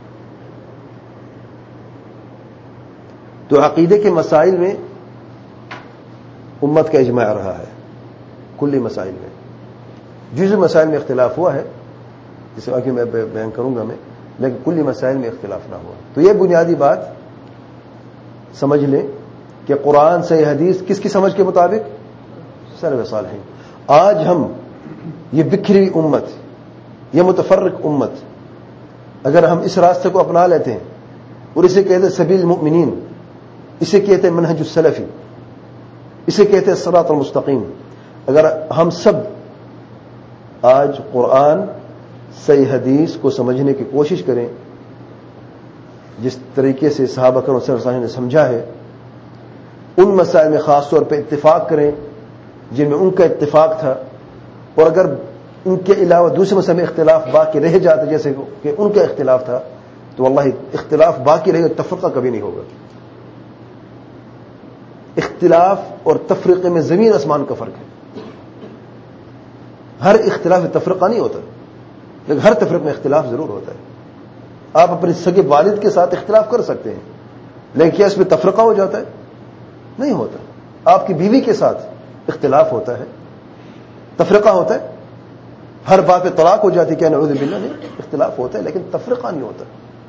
تو عقیدے کے مسائل میں امت کا اجماع رہا ہے، کلی مسائل میں. جزء مسائل میں اختلاف ہوا ہے جسے آگے میں بیان کروں گا میں، لیکن کلی مسائل میں اختلاف نہ ہوا. تو یہ بنیادی بات سمجھ لیں کہ قرآن صحیح حدیث کس کی سمجھ کے مطابق؟ سلف صالحین. آج ہم یہ بکھری امت، یہ متفرق امت، اگر ہم اس راستے کو اپنا لیتے ہیں اور اسے کہتے ہیں سبیل المؤمنین، اسے کہتے ہیں منہج السلفی، اسے کہتے ہیں صراط المستقیم، اگر ہم سب آج قرآن صحیح حدیث کو سمجھنے کی کوشش کریں جس طریقے سے صحابہ کرام صلی اللہ علیہ وسلم نے سمجھا ہے، ان مسائل میں خاص طور پہ اتفاق کریں جن میں ان کا اتفاق تھا، اور اگر ان کے علاوہ دوسرے مسئلے میں اختلاف باقی رہ جاتا جیسے کہ ان کا اختلاف تھا، تو واللہ اختلاف باقی رہے گا، تفرقہ کبھی نہیں ہوگا. اختلاف اور تفرقے میں زمین آسمان کا فرق ہے. ہر اختلاف تفرقہ نہیں ہوتا، لیکن ہر تفرق میں اختلاف ضرور ہوتا ہے. آپ اپنے سگے والد کے ساتھ اختلاف کر سکتے ہیں، لیکن کیا اس میں تفرقہ ہو جاتا ہے؟ نہیں ہوتا. آپ کی بیوی کے ساتھ اختلاف ہوتا ہے، تفرقہ ہوتا ہے. ہر بات پہ طلاق ہو جاتی ہے، کیا نعوذ باللہ، نہیں، اختلاف ہوتا ہے لیکن تفرقہ نہیں ہوتا.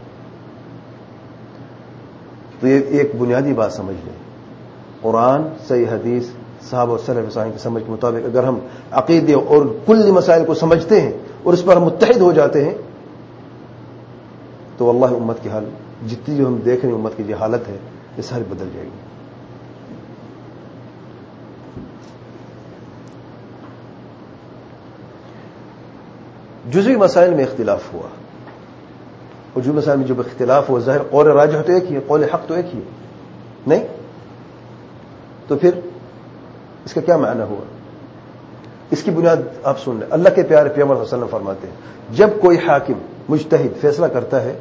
تو یہ ایک بنیادی بات سمجھ لیں، قرآن صحیح حدیث صحابہ و سلف صالحین کی سمجھ کے مطابق اگر ہم عقیدے اور کل مسائل کو سمجھتے ہیں اور اس پر متحد ہو جاتے ہیں تو واللہ امت کی حال، جتنی جو ہم دیکھ رہے ہیں امت کی جو حالت ہے، یہ ساری بدل جائے گی. جزوی مسائل میں اختلاف ہوا، اور جو مسائل میں جب اختلاف ہوا، ظاہر قول راجح تو ایک ہی ہے، قول حق تو ایک ہی ہے، نہیں؟ تو پھر اس کا کیا معنی ہوا؟ اس کی بنیاد آپ سن لیں. اللہ کے پیارے پیغمبر صلی اللہ علیہ وسلم فرماتے ہیں جب کوئی حاکم مجتہد فیصلہ کرتا ہے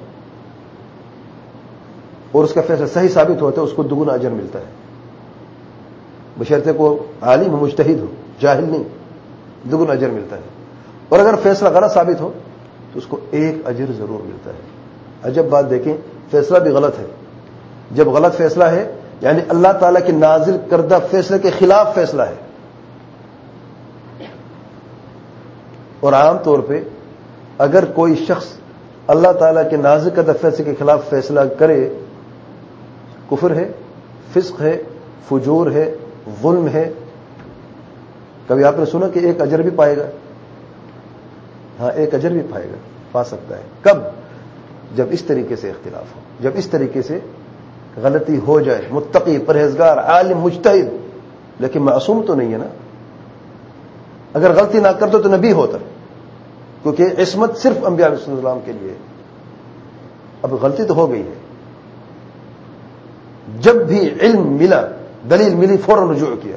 اور اس کا فیصلہ صحیح ثابت ہوتا ہے، اس کو دگنا اجر ملتا ہے، بشرطے کو عالم ہو، مجتہد ہو، جاہل نہیں، دگنا اجر ملتا ہے. اور اگر فیصلہ غلط ثابت ہو تو اس کو ایک اجر ضرور ملتا ہے. عجب بات دیکھیں، فیصلہ بھی غلط ہے. جب غلط فیصلہ ہے یعنی اللہ تعالیٰ کے نازل کردہ فیصلے کے خلاف فیصلہ ہے. اور عام طور پہ اگر کوئی شخص اللہ تعالیٰ کے نازل کردہ فیصلے کے خلاف فیصلہ کرے، کفر ہے، فسق ہے، فجور ہے، ظلم ہے. کبھی آپ نے سنا کہ ایک اجر بھی پائے گا؟ ہاں، ایک اجر بھی پائے گا، پا سکتا ہے. کب؟ جب اس طریقے سے اختلاف ہو، جب اس طریقے سے غلطی ہو جائے. متقی، پرہیزگار، عالم، مجتہد، لیکن معصوم تو نہیں ہے نا. اگر غلطی نہ کرتا تو نبی ہوتا، کیونکہ عصمت صرف انبیاء علیہ السلام کے لیے. اب غلطی تو ہو گئی ہے، جب بھی علم ملا، دلیل ملی، فوراً رجوع کیا،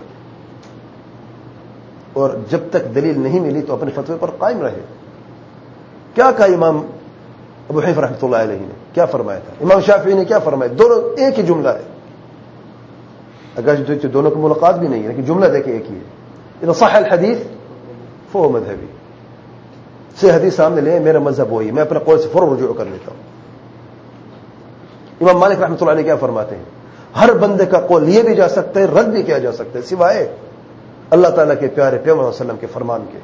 اور جب تک دلیل نہیں ملی تو اپنے فتوے پر قائم رہے. کیا کہا امام ابو حنیفہ رحمۃ اللہ علیہ نے؟ کیا فرمایا تھا؟ امام شافعی نے کیا فرمایا؟ دونوں ایک ہی جملہ ہے، اگر دونوں کی ملاقات بھی نہیں ہے لیکن جملہ دیکھیں ایک ہی ہے. اذا صح الحدیث فهو مذهبی. سے حدیث سامنے لیں، میرا مذہب وہی، میں اپنے قول سے فوراً رجوع کر لیتا ہوں. امام مالک رحمۃ اللہ علیہ کیا فرماتے ہیں؟ ہر بندے کا قول لیے بھی جا سکتا ہے، رد بھی کیا جا سکتا ہے، سوائے اللہ تعالیٰ کے پیارے پیغمبر صلی اللہ علیہ وسلم کے فرمان کے.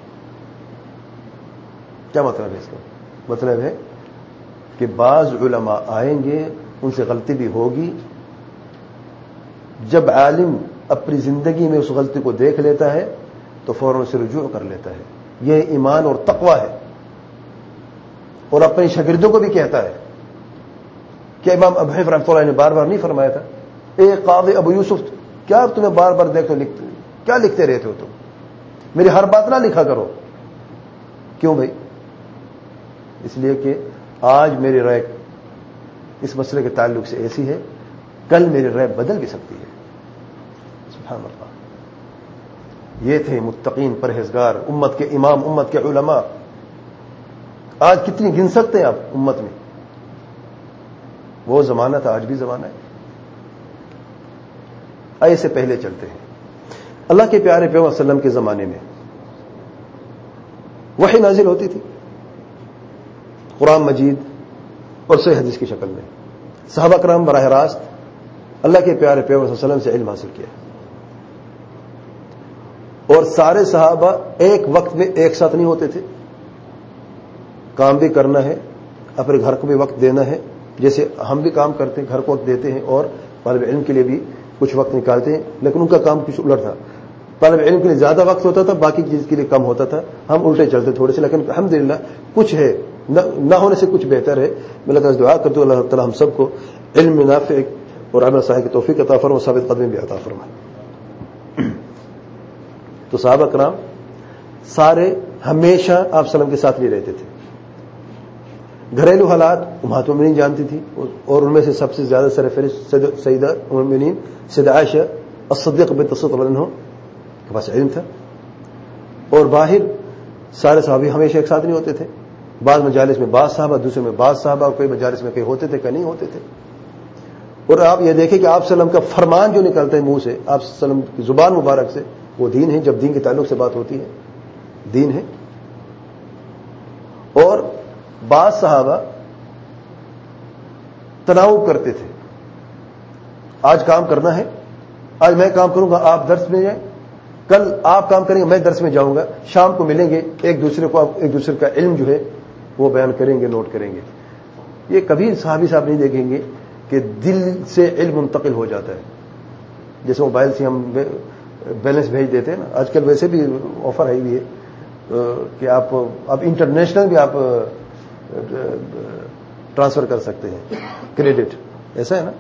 کیا مطلب ہے اس کا؟ مطلب ہے کہ بعض علماء آئیں گے، ان سے غلطی بھی ہوگی. جب عالم اپنی زندگی میں اس غلطی کو دیکھ لیتا ہے تو فوراً اسے رجوع کر لیتا ہے. یہ ایمان اور تقوی ہے. اور اپنے شاگردوں کو بھی کہتا ہے کہ امام ابو حنیفہ رحمۃ اللہ نے بار بار نہیں فرمایا تھا اے قاضی ابو یوسف کیا تمہیں بار بار دیکھتے لکھتے کیا لکھتے رہتے ہو تم, میری ہر بات نہ لکھا کرو. کیوں بھائی؟ اس لیے کہ آج میری رائے اس مسئلے کے تعلق سے ایسی ہے, کل میری رائے بدل بھی سکتی ہے. سبحان اللہ. یہ تھے متقین پرہیزگار, امت کے امام, امت کے علماء. آج کتنی گن سکتے ہیں آپ امت میں؟ وہ زمانہ تھا, آج بھی زمانہ ہے. آئے سے پہلے چلتے ہیں. اللہ کے پیارے پیغمبر صلی اللہ علیہ وسلم کے زمانے میں وحی نازل ہوتی تھی, قرآن مجید اور صحیح حدیث کی شکل میں. صحابہ کرام براہ راست اللہ کے پیارے پیغمبر صلی اللہ علیہ وسلم سے علم حاصل کیا, اور سارے صحابہ ایک وقت میں ایک ساتھ نہیں ہوتے تھے. کام بھی کرنا ہے, اپنے گھر کو بھی وقت دینا ہے, جیسے ہم بھی کام کرتے ہیں, گھر کو وقت دیتے ہیں اور طالب علم کے لیے بھی کچھ وقت نکالتے ہیں. لیکن ان کا کام کچھ الٹ تھا. طالب علم کے لیے زیادہ وقت ہوتا تھا, باقی چیز کے لیے کم ہوتا تھا. ہم الٹے چلتے تھوڑے سے, لیکن الحمدللہ کچھ ہے, نہ ہونے سے کچھ بہتر ہے. میں اللہ تعالیٰ سے دعا کرتا ہوں اللہ تعالیٰ ہم سب کو علم نافع اور عمل صالح کی توفیق عطا فرمائے, ثابت قدمی بھی عطا فرمائے. تو صحابہ کرام سارے ہمیشہ آپ صلی اللہ علیہ وسلم کے ساتھ بھی رہتے تھے. گھریلو حالات امہات المؤمنین جانتی تھی, اور ان میں سے سب سے زیادہ سرفہرست سیدہ ام المؤمنین سیدہ عائشہ الصدیقہ بنت الصدیق رضی اللہ عنہا کے پاس علم تھا. اور باہر سارے صحابی ہمیشہ ایک ساتھ نہیں ہوتے تھے. بعض مجالس میں بعض صحابہ, دوسرے میں بعض صحابہ, اور کوئی مجالس میں کہیں ہوتے تھے کہیں نہیں ہوتے تھے. اور آپ یہ دیکھیں کہ آپ صلی اللہ علیہ وسلم کا فرمان جو نکلتا ہے منہ سے, آپ صلی اللہ علیہ وسلم کی زبان مبارک سے, وہ دین ہے. جب دین کے تعلق سے بات ہوتی ہے دین ہے. اور بعض صحابہ تناؤب کرتے تھے, آج کام کرنا ہے, آج میں کام کروں گا آپ درس میں جائیں, کل آپ کام کریں گے میں درس میں جاؤں گا, شام کو ملیں گے, ایک دوسرے کو ایک دوسرے کا علم جو ہے وہ بیان کریں گے, نوٹ کریں گے. یہ کبھی صحابی صاحب نہیں دیکھیں گے کہ دل سے علم منتقل ہو جاتا ہے. جیسے موبائل سے ہم بیلنس بھیج دیتے ہیں نا, آج کل ویسے بھی آفر آئی ہوئی ہے کہ آپ اب انٹرنیشنل بھی آپ ٹرانسفر کر سکتے ہیں, کریڈٹ, ایسا ہے نا.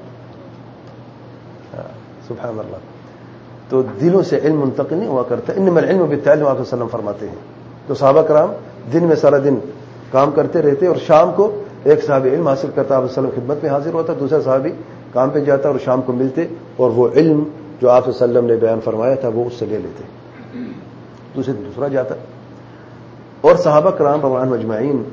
سبحان اللہ. تو دلوں سے علم منتقل نہیں ہوا کرتا. انما العلم بالتعلم, آپ صلی اللہ علیہ وسلم فرماتے ہیں. تو صحابہ کرام دن میں سارا دن کام کرتے رہتے, اور شام کو ایک صحابی علم حاصل کرتا, آپ صلی اللہ علیہ وسلم خدمت میں حاضر ہوتا, دوسرا صحابی کام پہ جاتا, اور شام کو ملتے, اور وہ علم جو آپ صلی اللہ علیہ وسلم نے بیان فرمایا تھا وہ اس سے لے لیتے, دوسرے دن دوسرا جاتا. اور صحابہ کرام رضی اللہ عنہم اجمعین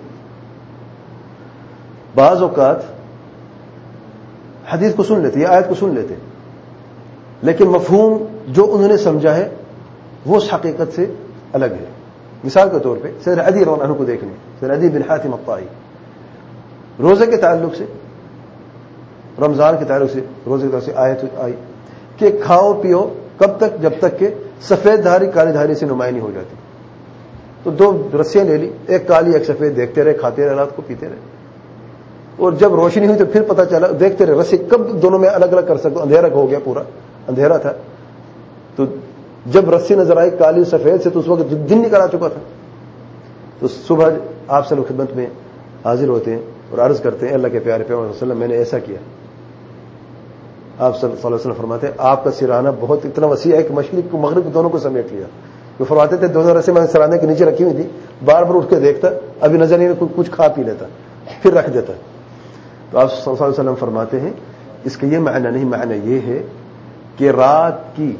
بعض اوقات حدیث کو سن لیتے, آیت کو سن لیتے, لیکن مفہوم جو انہوں نے سمجھا ہے وہ اس حقیقت سے الگ ہے. مثال کے طور پہ سیدنا عدی رضی اللہ عنہ کو دیکھ لیں. سیدنا عدی بن حاتم الطائی روزے کے تعلق سے, رمضان کے تعلق سے, روزے کے تعلق سے آیت آئی کہ کھاؤ پیو کب تک, جب تک کہ سفید دھاری کالی دھاری سے نمایاں نہیں ہو جاتی. تو دو رسیاں لے لی, ایک کالی ایک سفید, دیکھتے رہے, کھاتے رہے, رات کو پیتے رہے. اور جب روشنی ہوئی تو پھر پتہ چلا, دیکھتے رہے رسی کب دونوں میں الگ الگ کر سکتے, اندھیرا ہو گیا, پورا اندھیرا تھا. تو جب رسی نظر آئی کالی سفید سے تو اس وقت دن نکل آ چکا تھا. تو صبح آپ صلی اللہ علیہ وسلم خدمت میں حاضر ہوتے ہیں اور عرض کرتے ہیں اللہ کے پیارے پیغمبر صلی اللہ علیہ وسلم میں نے ایسا کیا. آپ صلی اللہ علیہ وسلم فرماتے ہیں آپ کا سرانہ بہت اتنا وسیع ہے کہ مشرق کو مغرب دونوں کو سمیٹ لیا. وہ فرماتے تھے دونوں رسیں میں سرانے کے نیچے رکھی ہوئی تھی, بار بار اٹھ کے دیکھتا, ابھی نظر نہیں, کچھ کھا پی لیتا, پھر رکھ دیتا. تو آپ صلی اللہ علیہ وسلم فرماتے ہیں اس کا یہ معنی نہیں, معنی یہ ہے کہ رات کی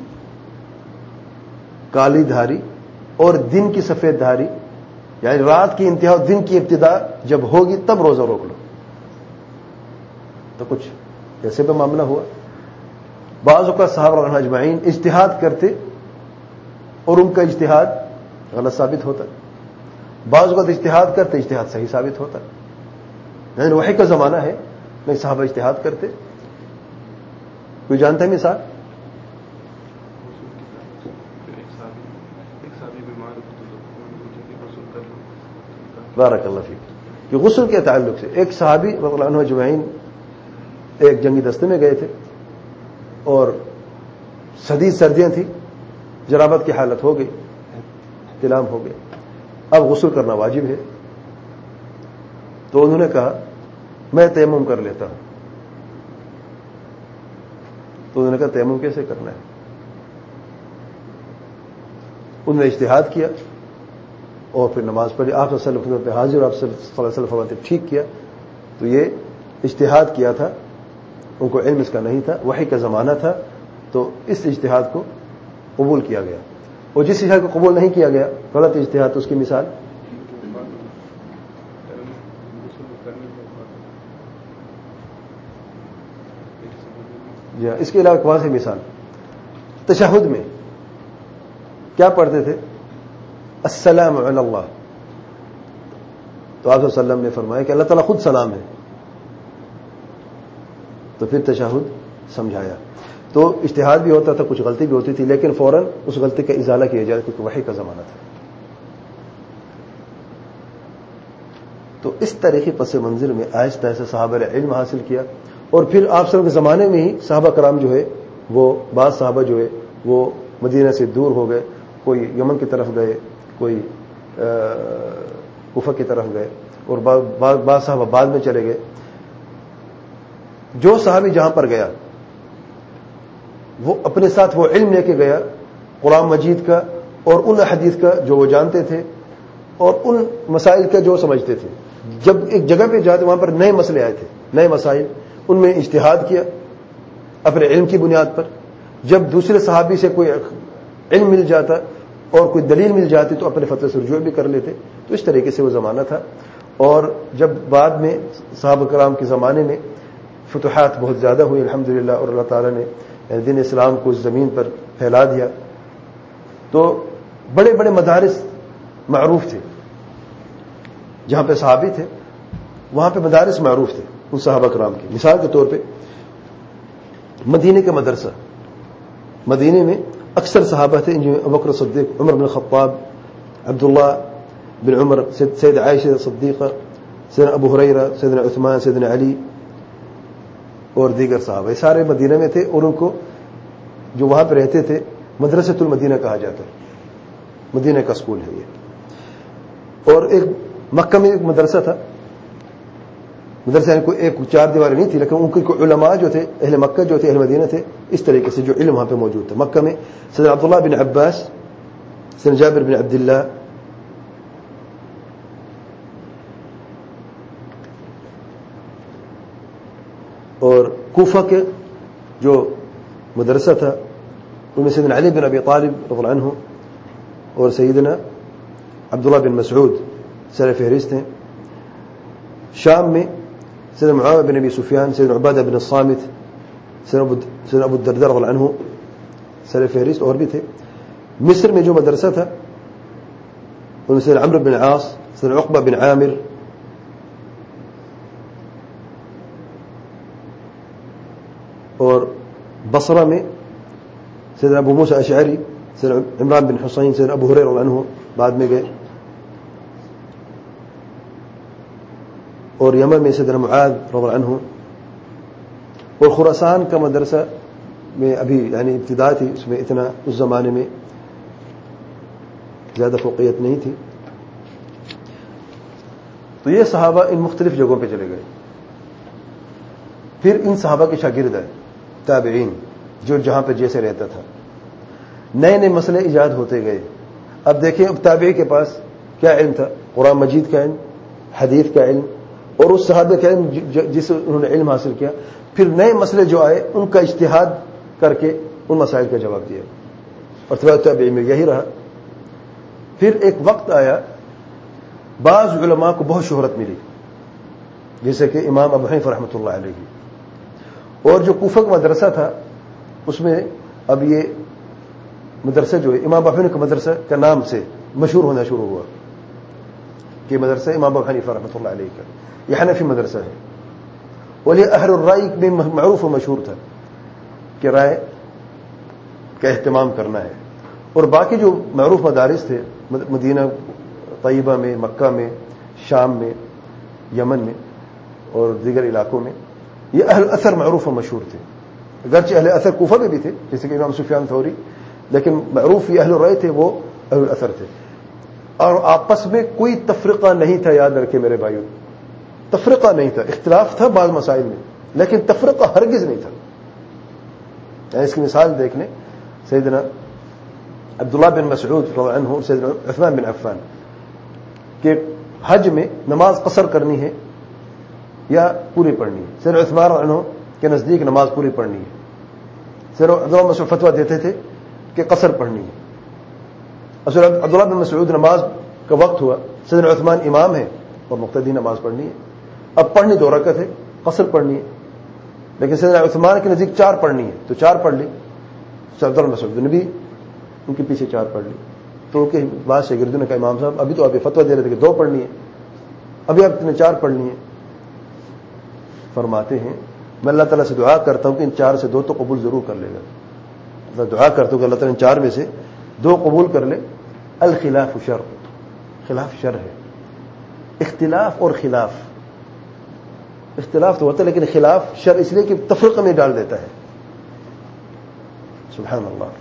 کالی دھاری اور دن کی سفید دھاری, یعنی رات کی انتہا اور دن کی ابتدا جب ہوگی تب روزہ روک لو. تو کچھ ایسے بھی معاملہ ہوا. بعض کا صحابہ رضی اللہ عنہم اجمعین اجتہاد کرتے اور ان کا اجتہاد غلط ثابت ہوتا, بعض کا اجتہاد کرتے اجتہاد صحیح ثابت ہوتا. یعنی وحی کا زمانہ ہے, نہیں صحابہ اجتہاد کرتے. کوئی جانتا ہے مثال؟ بارک اللہ فیک. کہ غسل کے تعلق سے ایک صحابی رضی اللہ عنہ اجمعین ایک جنگی دستے میں گئے تھے, اور شدید سردیاں تھیں, جنابت کی حالت ہو گئی, احتلام ہو گئے، اب غسل کرنا واجب ہے. تو انہوں نے کہا میں تیمم کر لیتا ہوں. تو انہوں نے کہا تیمم کیسے کرنا ہے؟ انہوں نے اجتہاد کیا اور پھر نماز پڑھی. آپ صلی اللہ علیہ وسلم پہ حاضر، آپ صلی اللہ علیہ وسلم فرماتے ٹھیک کیا. تو یہ اجتہاد کیا تھا، ان کو علم اس کا نہیں تھا، وحی کا زمانہ تھا، تو اس اجتہاد کو قبول کیا گیا. اور جس اجتہاد کو قبول نہیں کیا گیا، غلط اجتہاد، تو اس کی مثال جی ہاں. اس کے علاوہ کون سی مثال؟ تشہد میں کیا پڑھتے تھے؟ السلام علی اللہ. تو آپ صلی اللہ علیہ وسلم نے فرمایا کہ اللہ تعالیٰ خود سلام ہے. تو پھر تشہد سمجھایا. تو اجتہاد بھی ہوتا تھا، کچھ غلطی بھی ہوتی تھی، لیکن فوراً اس غلطی کا ازالہ کیا جائے کیونکہ وحی کا زمانہ تھا. تو اس طریقے پس منظر میں آہستہ آہستہ صحابہ نے علم حاصل کیا. اور پھر آپ صلی اللہ علیہ وسلم کے زمانے میں ہی صحابہ کرام جو ہے وہ بعض صحابہ جو ہے وہ مدینہ سے دور ہو گئے، کوئی یمن کی طرف گئے، کوئی کوفہ کی طرف گئے، اور بعض صحابہ بعد میں چلے گئے. جو صحابی جہاں پر گیا وہ اپنے ساتھ وہ علم لے کے گیا قرآن مجید کا اور ان حدیث کا جو وہ جانتے تھے اور ان مسائل کا جو سمجھتے تھے. جب ایک جگہ پہ جاتے وہاں پر نئے مسئلے آئے تھے، نئے مسائل، ان میں اجتہاد کیا اپنے علم کی بنیاد پر. جب دوسرے صحابی سے کوئی علم مل جاتا اور کوئی دلیل مل جاتی تو اپنے فتوے سے رجوع بھی کر لیتے. تو اس طریقے سے وہ زمانہ تھا. اور جب بعد میں صحابہ کرام کے زمانے میں فتوحات بہت زیادہ ہوئی الحمدللہ، اور اللہ تعالیٰ نے دین اسلام کو اس زمین پر پھیلا دیا، تو بڑے بڑے مدارس معروف تھے. جہاں پہ صحابی تھے وہاں پہ مدارس معروف تھے ان صحابہ کرام کی. مثال کے طور پہ مدینے کے مدرسہ، مدینے میں اکثر صحابہ تھے جن میں ابوبکر صدیق، عمر بن خطاب، عبداللہ بن عمر، سید عائشہ صدیقہ، سیدنا ابو ہریرہ، سیدنا عثمان، سیدنا علی اور دیگر صحابہ. یہ سارے مدینہ میں تھے اور ان کو جو وہاں پہ رہتے تھے مدرسۃ المدینہ کہا جاتا ہے. مدینہ کا اسکول ہے یہ. اور ایک مکہ میں ایک مدرسہ تھا. مدرسہ یعنی کوئی ایک چار دیواری نہیں تھی، لیکن ان کے علماء جو تھے، اہل مکہ جو تھے، اہل مدینہ تھے، اس طریقے سے جو علم وہاں پہ موجود تھا. مکہ میں سیدنا عبداللہ بن عباس، سیدنا جابر بن عبداللہ، اور کوفہ کے جو مدرسہ تھا ان میں سیدنا علی بن ابی طالب رضی اللہ عنہ اور سیدنا عبداللہ بن مسعود سر فہرست ہیں. شام میں سیدنا معاویہ بن ابی سفیان، سیدنا عبادہ بن الصامت، سیدنا ابو الدرداء رضی اللہ عنہ سر فہرست، اور بھی تھے. مصر میں جو مدرسہ تھا ان میں سیدنا عمرو بن عاص، سیدنا عقبہ بن عامر، اور بصرہ میں سیدنا ابو موسیٰ اشعری، سیدنا عمران بن حسین، سیدنا ابو ہریرہ رضی اللہ عنہ بعد میں گئے. اور یمن میں سیدنا معاذ رضی اللہ عنہ. اور خراسان کا مدرسہ میں ابھی یعنی ابتدا تھی، اس میں اتنا اس زمانے میں زیادہ فوقیت نہیں تھی. تو یہ صحابہ ان مختلف جگہوں پہ چلے گئے. پھر ان صحابہ کے شاگرد آئے تابعین، جو جہاں پہ جیسے رہتا تھا. نئے نئے مسئلے ایجاد ہوتے گئے. اب دیکھیں اب تابعی کے پاس کیا علم تھا؟ قرآن مجید کا علم، حدیث کا علم، اور اس صحابہ کا علم جس انہوں نے علم حاصل کیا. پھر نئے مسئلے جو آئے ان کا اجتہاد کر کے ان مسائل کا جواب دیا، اور تبع تابعین میں یہی رہا. پھر ایک وقت آیا بعض علماء کو بہت شہرت ملی، جیسے کہ امام ابو حنیفہ رحمۃ اللہ علیہ. اور جو کوفہ کا مدرسہ تھا اس میں اب یہ مدرسہ جو ہے امام ابو حنیفہ کا مدرسہ کا نام سے مشہور ہونا شروع ہوا کہ مدرسہ امام ابو حنیفہ رحمۃ اللہ علیہ کا یہ حنفی مدرسہ ہے. اور یہ اہل الرائے میں معروف و مشہور تھا کہ رائے کا اہتمام کرنا ہے. اور باقی جو معروف مدارس تھے مدینہ طیبہ میں، مکہ میں، شام میں، یمن میں اور دیگر علاقوں میں، یہ اہل اثر معروف و مشہور تھے. اگرچہ اہل اثر کوفہ میں بھی تھے جیسے کہ امام سفیان ثوری، لیکن معروف یہ اہل الرائے تھے، وہ اہل اثر تھے. اور آپس میں کوئی تفرقہ نہیں تھا. یاد رکھے میرے بھائیوں, تفرقہ نہیں تھا. اختلاف تھا بعض مسائل میں, لیکن تفرقہ ہرگز نہیں تھا. اس کی مثال دیکھ لیں, سیدنا عبداللہ بن مسعود رضی اللہ عنہ اور سیدنا عثمان بن عفان کہ حج میں نماز قصر کرنی ہے یا پوری پڑھنی ہے. سیدنا عثمان رضی اللہ عنہ کے نزدیک نماز پوری پڑھنی ہے. سیدنا عبداللہ بن مسعود فتویٰ دیتے تھے کہ قصر پڑھنی ہے. عبداللہ بن مسعود نماز کا وقت ہوا, سیدنا عثمان امام ہے اور مقتدی نماز پڑھنی ہے. اب پڑھنی دو رکعت ہے, قصر پڑھنی ہے, لیکن سیدنا عثمان کے نزدیک چار پڑھنی ہے تو چار پڑھ لی. عبداللہ بن مسعود نے بھی ان کے پیچھے چار پڑھ لی. تو ان کے بعد شاگردوں نے کہا امام صاحب ابھی تو آپ یہ فتویٰ دے رہے تھے کہ دو پڑھنی ہے, ابھی آپ نے چار پڑھنی ہے. فرماتے ہیں میں اللہ تعالیٰ سے دعا کرتا ہوں کہ ان چار سے دو تو قبول ضرور کر لے گا. دعا کرتا ہوں کہ اللہ تعالیٰ ان چار میں سے دو قبول کر لے. الخلاف شر, خلاف شر ہے. اختلاف اور خلاف, اختلاف تو ہوتا ہے لیکن خلاف شر اس لیے کہ تفرقہ میں ڈال دیتا ہے. سبحان اللہ.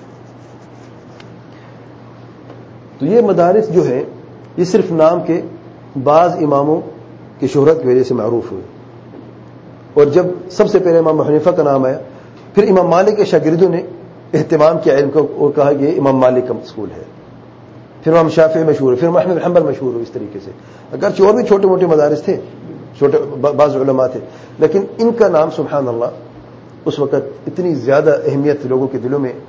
تو یہ مدارس جو ہے یہ صرف نام کے بعض اماموں کی شہرت کی وجہ سے معروف ہوئے, اور جب سب سے پہلے امام حنیفہ کا نام آیا پھر امام مالک کے شاگردوں نے اہتمام کیا علم کو اور کہا کہ یہ امام مالک کا اسکول ہے. پھر امام شافعی مشہور ہے, پھر احمد بن حنبل مشہور ہوئے. اس طریقے سے اگرچہ اور بھی چھوٹے موٹے مدارس تھے, چھوٹے بعض علماء تھے, لیکن ان کا نام سبحان اللہ اس وقت اتنی زیادہ اہمیت لوگوں کے دلوں میں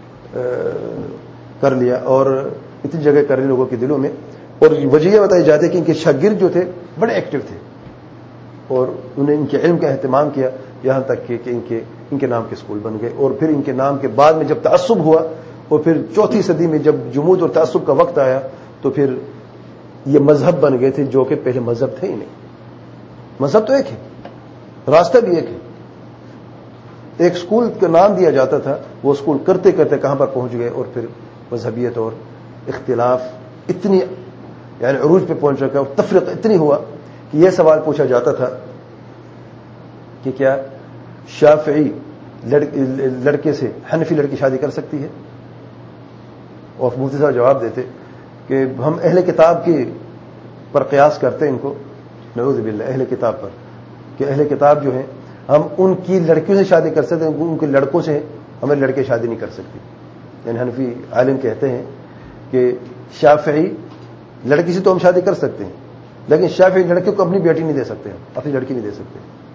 کر لیا اور اتنی جگہ کر لی لوگوں کے دلوں میں. اور وجہ یہ بتائی جاتی ہے کہ ان کے شاگرد جو تھے بڑے ایکٹیو تھے اور انہیں ان کے علم کا اہتمام کیا, یہاں تک کہ ان کے ان کے نام کے اسکول بن گئے. اور پھر ان کے نام کے بعد میں جب تعصب ہوا اور پھر چوتھی صدی میں جب جمود اور تعصب کا وقت آیا تو پھر یہ مذہب بن گئے تھے جو کہ پہلے مذہب تھے ہی نہیں. مذہب تو ایک ہے, راستہ بھی ایک ہے. ایک اسکول کا نام دیا جاتا تھا, وہ اسکول کرتے کرتے کہاں پر پہنچ گئے اور پھر مذہبیت اور اختلاف اتنی یعنی عروج پہ پہنچ رکھا اور تفریق اتنی ہوا کہ یہ سوال پوچھا جاتا تھا کہ کیا شافعی لڑکے سے حنفی لڑکی شادی کر سکتی ہے؟ اور مفتی صاحب جواب دیتے کہ ہم اہل کتاب کی پر قیاس کرتے ہیں ان کو, نعوذ باللہ, اہل کتاب پر کہ اہل کتاب جو ہیں ہم ان کی لڑکیوں سے شادی کر سکتے ہیں, ان کے لڑکوں سے ہمیں لڑکے شادی نہیں کر سکتی. یعنی حنفی عالم کہتے ہیں کہ شافعی لڑکی سے تو ہم شادی کر سکتے ہیں لیکن شافعی لڑکے کو اپنی بیٹی نہیں دے سکتے, اپنی لڑکی نہیں دے سکتے.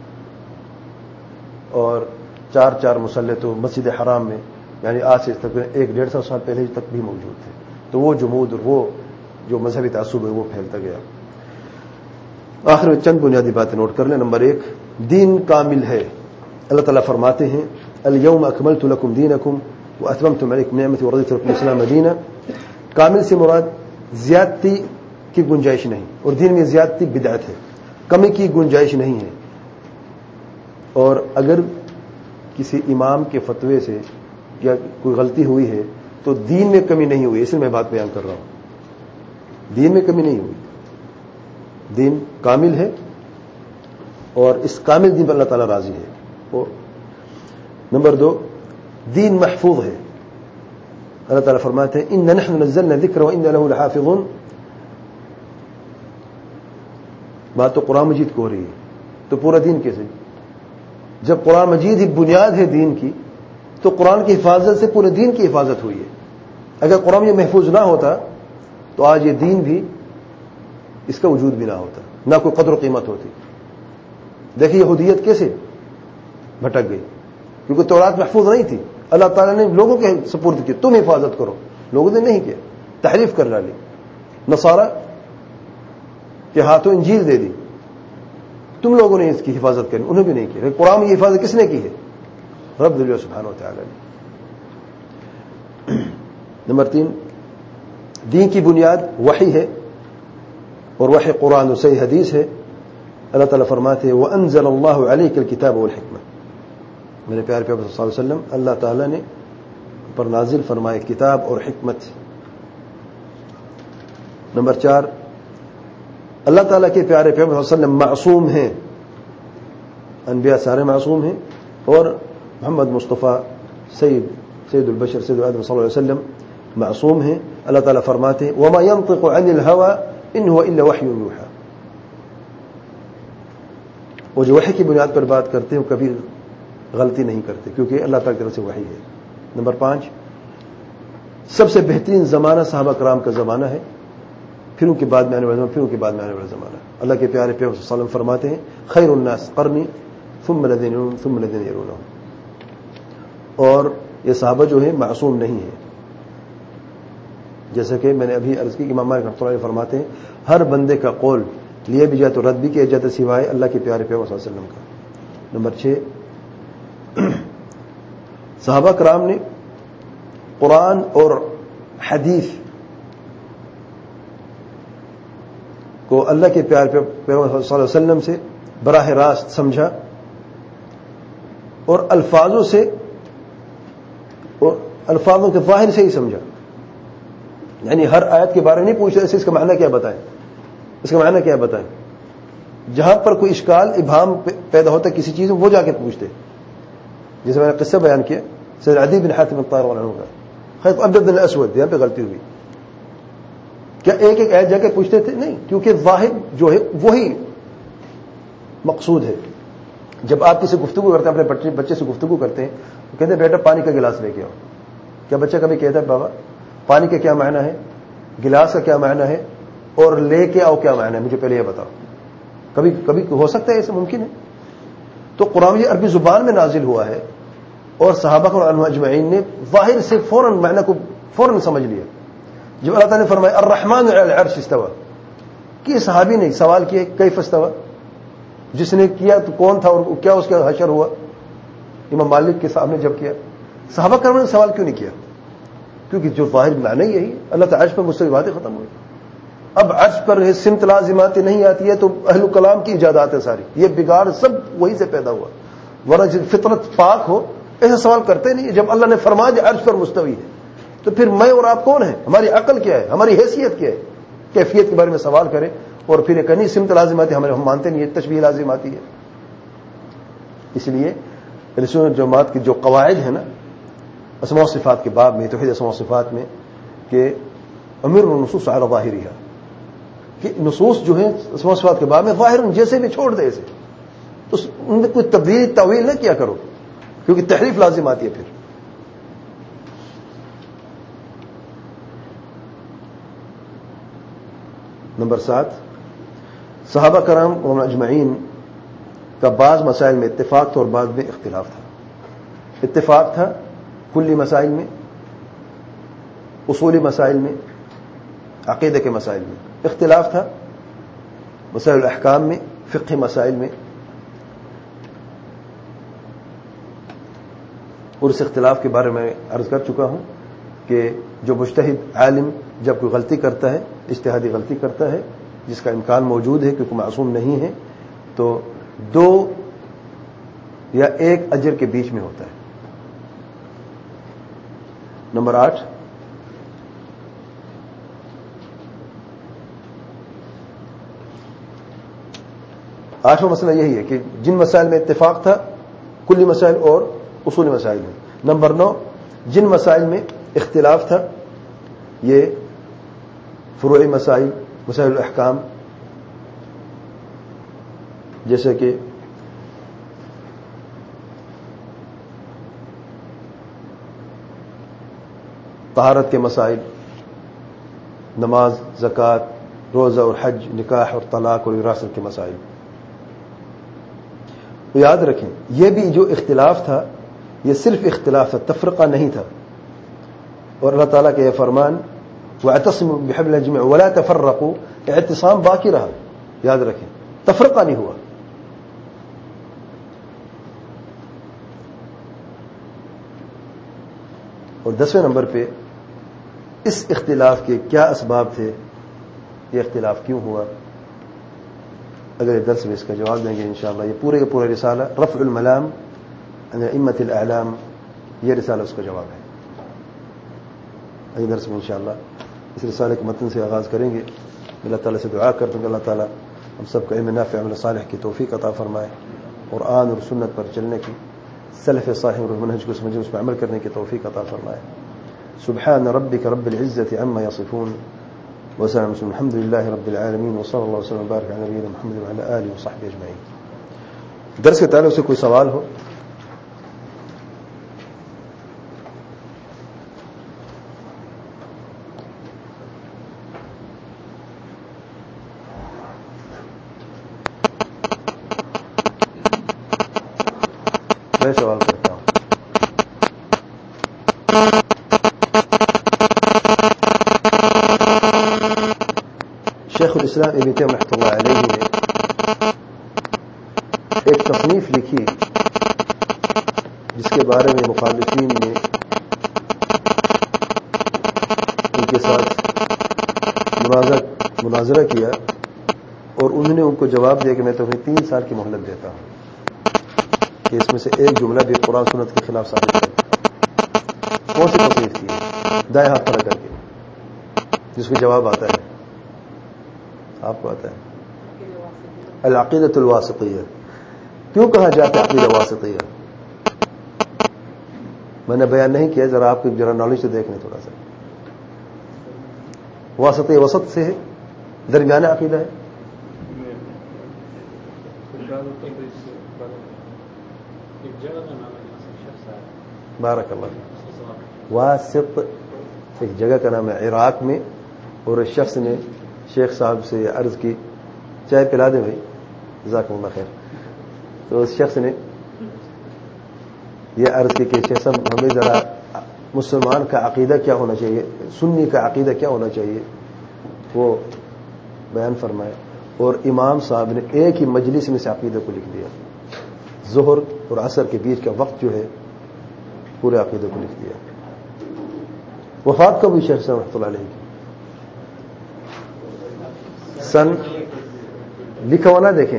اور چار چار مسلح تو مسجد حرام میں یعنی آج سے تقریباً ایک ڈیڑھ سو سال پہلے تک بھی موجود تھے. تو وہ جمود اور وہ جو مذہبی تعصب ہے وہ پھیلتا گیا. آخر میں چند بنیادی باتیں نوٹ کر لیں. نمبر ایک, دین کامل ہے. اللہ تعالیٰ فرماتے ہیں الیوم اکملت لکم دینکم واتممت علیکم نعمتی ورضیت لکم الاسلام دینا. کامل سے مراد زیادتی کی گنجائش نہیں, اور دین میں زیادتی بدعت ہے, کمی کی گنجائش نہیں ہے. اور اگر کسی امام کے فتوے سے یا کوئی غلطی ہوئی ہے تو دین میں کمی نہیں ہوئی, اس لیے میں بات بیان کر رہا ہوں. دین میں کمی نہیں ہوئی, دین کامل ہے اور اس کامل دین پر اللہ تعالیٰ راضی ہے. اور نمبر دو, دین محفوظ ہے. اللہ تعالیٰ فرماتے ہیں اِنَّا نَحْنُ نَزَّلْنَا الذِّكْرَ وَإِنَّا لَهُ لَحَافِظُونَ. بات تو قرآن مجید کو ہو رہی ہے, تو پورا دین کیسے؟ جب قرآن مجید ہی بنیاد ہے دین کی تو قرآن کی حفاظت سے پورے دین کی حفاظت ہوئی ہے. اگر قرآن یہ محفوظ نہ ہوتا تو آج یہ دین بھی اس کا وجود بھی نہ ہوتا, نہ کوئی قدر و قیمت ہوتی. دیکھیے یہودیت کیسے بھٹک گئی, کیونکہ تورات محفوظ نہیں تھی. اللہ تعالیٰ نے لوگوں کے سپرد کی, تم حفاظت کرو, لوگوں نے نہیں کیا, تحریف کر ڈالی. نصارہ کے ہاتھوں انجیل دے دی, تم لوگوں نے اس کی حفاظت کرنی, انہوں بھی نہیں کی. قرآن میں یہ حفاظت کس نے کی ہے؟ رب ذل سبحانہ و تعالی نے. نمبر تین, دین کی بنیاد وحی ہے اور وحی قرآن و صحیح حدیث ہے. اللہ تعالیٰ فرماتے ہیں وَأَنزَلَ اللَّهُ عَلَيْكَ الْكِتَابَ وَالْحِكْمَةَ. میرے پیارے پیغمبر صلی اللہ علیہ وسلم, اللہ تعالیٰ نے پر نازل فرمائے کتاب اور حکمت. نمبر چار, اللہ تعالیٰ کے پیارے پیغمبر صلی اللہ علیہ وسلم معصوم ہیں. انبیاء سارے معصوم ہیں اور محمد مصطفیٰ سید سید البشر سید آدم صلی اللہ علیہ وسلم معصوم ہیں. اللہ تعالیٰ فرماتے ہیں وما ينطق عن الهوى ان هو الا وحي يوحى. وہ جو وحی کی بنیاد پر بات کرتے ہیں وہ کبھی غلطی نہیں کرتے کیونکہ اللہ تعالیٰ کی طرف سے وحی ہے. نمبر پانچ، سب سے بہترین زمانہ صحابہ کرام کا زمانہ ہے، پھر ان کے بعد میں آنے والا زمانہ، پھر ان کے بعد میں آنے والا زمانہ. اللہ کے پیارے پیغمبر صلی اللہ علیہ وسلم فرماتے ہیں خیر الناس قرنی ثم الذین یلونہم ثم الذین یلونہم. اور یہ صحابہ جو ہیں معصوم نہیں ہیں. جیسا کہ میں نے ابھی عرض کی کہ امام مالک رحمۃ اللہ علیہ فرماتے ہیں ہر بندے کا قول لیے بھی جائے تو رد بھی کیا جاتا سوائے اللہ کے پیارے پیغمبر صلی اللہ علیہ وسلم کا. نمبر چھ، صحابہ کرام نے قرآن اور حدیث کو اللہ کے پیارے پیغمبر صلی اللہ علیہ وسلم سے براہ راست سمجھا اور الفاظوں سے اور الفاظوں کے ظاہر سے ہی سمجھا. یعنی ہر آیت کے بارے میں نہیں پوچھ رہے اس کا معنی کیا بتائیں، اس کا معنی کیا بتائیں. جہاں پر کوئی اشکال ابہام پیدا ہوتا ہے کسی چیز میں وہ جا کے پوچھتے. جیسے میں نے قصہ بیان کیا سید عدی بن حاتم الطائر عنہ کا، خیر ابیض بن الاسود یہاں پہ غلطی ہوئی. کیا ایک ایک آیت جا کے پوچھتے تھے؟ نہیں، کیونکہ ظاہر جو ہے وہی مقصود ہے. جب آپ کسی گفتگو کرتے ہیں اپنے بچے سے گفتگو کرتے ہیں تو کہتے ہیں بیٹا پانی کا گلاس لے کے آؤ. کیا بچہ کبھی کہتا ہے بابا پانی کا کیا معنی ہے، گلاس کا کیا معنی ہے اور لے کے آؤ کیا معنی ہے، مجھے پہلے یہ بتاؤ؟ کبھی کبھی ہو سکتا ہے ایسا ممکن ہے؟ تو قرآن یہ عربی زبان میں نازل ہوا ہے اور صحابہ کرام اجمعین نے ظاہر سے فوراً معنی کو فوراً سمجھ لیا. جب اللہ تعالیٰ نے فرمایا الرحمن علی العرش استوى، کہ صحابی نے سوال کیا کیف استوى، جس نے کیا تو کون تھا اور کیا اس کا حشر ہوا؟ امام مالک کے سامنے جب کیا. صحابہ کرام نے سوال کیوں نہیں کیا؟ کیونکہ جو ظاہر معنی یہی اللہ تعالیٰ عرش پر مستوی باتیں ختم ہوئی. اب عرش پر سمت لازمات نہیں آتی ہے تو اہل کلام کی ایجادات ہے ساری، یہ بگاڑ سب وہی سے پیدا ہوا. ورنہ جب فطرت پاک ہو ایسا سوال کرتے نہیں. جب اللہ نے فرمایا عرش پر مستوی ہے تو پھر میں اور آپ کون ہیں، ہماری عقل کیا ہے، ہماری حیثیت کیا ہے کیفیت کے بارے میں سوال کریں اور پھر ایک نہیں سمت لازماتی ہمیں ہم مانتے نہیں ہے، تشبیہ لازماتی ہے. اس لیے اہل سنت جماعت کی جو قواعد ہیں نا اسماء و صفات کے باب میں، توحید اسماء و صفات میں، کہ امیر النصوص علی ظاہرہا، کہ نصوص جو ہیں اسماء و صفات کے باب میں ظاہر جیسے بھی چھوڑ دے اسے، تو ان میں کوئی تبدیل تعویل نہ کیا کرو کیونکہ تحریف لازم آتی ہے. پھر نمبر سات، صحابہ کرام و اجمعین کا بعض مسائل میں اتفاق تھا اور بعض میں اختلاف تھا. اتفاق تھا کلی مسائل میں، اصولی مسائل میں، عقیدے کے مسائل میں. اختلاف تھا مسائل الاحکام میں، فقہ مسائل میں. اور اس اختلاف کے بارے میں عرض کر چکا ہوں کہ جو مجتہد عالم جب کوئی غلطی کرتا ہے، اجتہادی غلطی کرتا ہے جس کا امکان موجود ہے کیونکہ معصوم نہیں ہے، تو دو یا ایک اجر کے بیچ میں ہوتا ہے. نمبر آٹھ، آٹھواں مسئلہ یہی ہے کہ جن مسائل میں اتفاق تھا کلی مسائل اور اصولی مسائل میں. نمبر نو، جن مسائل میں اختلاف تھا یہ فروعی مسائل، مسائل الاحکام، جیسے کہ طہارت کے مسائل، نماز، زکوٰۃ، روزہ اور حج، نکاح اور طلاق اور وراثت کے مسائل. تو یاد رکھیں یہ بھی جو اختلاف تھا یہ صرف اختلاف تھا، تفرقہ نہیں تھا. اور اللہ تعالیٰ کا یہ فرمان وَاعْتَصِمُوا بِحَبْلِ اللَّهِ جَمِيعًا وَلَا تَفَرَّقُوا، اعتصام باقی رہا، یاد رکھیں تفرقہ نہیں ہوا. اور دسویں نمبر پہ اس اختلاف کے کیا اسباب تھے، یہ اختلاف کیوں ہوا، اگلے درس میں اس کا جواب دیں گے انشاءاللہ. یہ پورے کا پورا رسالہ رفع الملام عن ائمۃ الاعلام، یہ رسالہ اس کا جواب ہے. اگلے درس میں انشاءاللہ اس رسالے کے متن سے آغاز کریں گے. اللہ تعالیٰ سے دعا کرتے ہیں کہ اللہ تعالیٰ ہم سب کو علم نافع عمل صالح کی توفیق عطا فرمائے، قرآن اور سنت پر چلنے کی، سلف صالح اور منہج کو سمجھنے اس پر عمل کرنے کی توفیق عطا فرمائے. سبحان ربك رب العزة عما يصفون وسلام الحمد لله رب العالمين وصلى الله وسلم وبارك على نبينا محمد وعلى آله وصحبه أجمعين. درس کے تعلق سے کوئی سوال ہو؟ میں سوال کرتا ہوں. شیخ الاسلام ابن تیمیہ رحمۃ اللہ علیہ نے ایک تصنیف لکھی جس کے بارے میں مخالفین نے ان کے ساتھ مناظرہ کیا اور انہوں نے ان کو جواب دیا کہ میں تمہیں تین سال کی مہلت دیتا ہوں کہ اس میں سے ایک جملہ بھی قرآن سنت کے خلاف ثابت ہے. کون سی تصنیف کی ہے؟ دائیں ہاتھ کھڑا کر کے جس کو جواب آتا ہے. آپ کو آتا ہے العقیدۃ الواسطیہ. کیوں کہا جاتا ہے عقیدہ واسطیہ؟ میں نے بیان نہیں کیا, ذرا آپ کی ذرا نالج سے دیکھ لیں تھوڑا سا. واسطیہ وسط سے ہے, درمیانہ عقیدہ ہے. بارک اللہ. واسط ایک جگہ کا نام ہے عراق میں, اور اس شخص نے شیخ صاحب سے عرض کی چائے پلا دیں بھائی, جزاکم اللہ خیر. تو اس شخص نے یہ عرض کی کہ شیخ صاحب ہمیں ذرا مسلمان کا عقیدہ کیا ہونا چاہیے, سنی کا عقیدہ کیا ہونا چاہیے, وہ بیان فرمائے. اور امام صاحب نے ایک ہی مجلس میں سے عقیدہ کو لکھ دیا. ظہر اور عصر کے بیچ کا وقت جو ہے پورے عقیدے کو لکھ دیا. وفات کب ہوئی شیخ صاحب رحمۃ اللہ علیہ کی؟ سن لکھا ہوا نہ دیکھیں,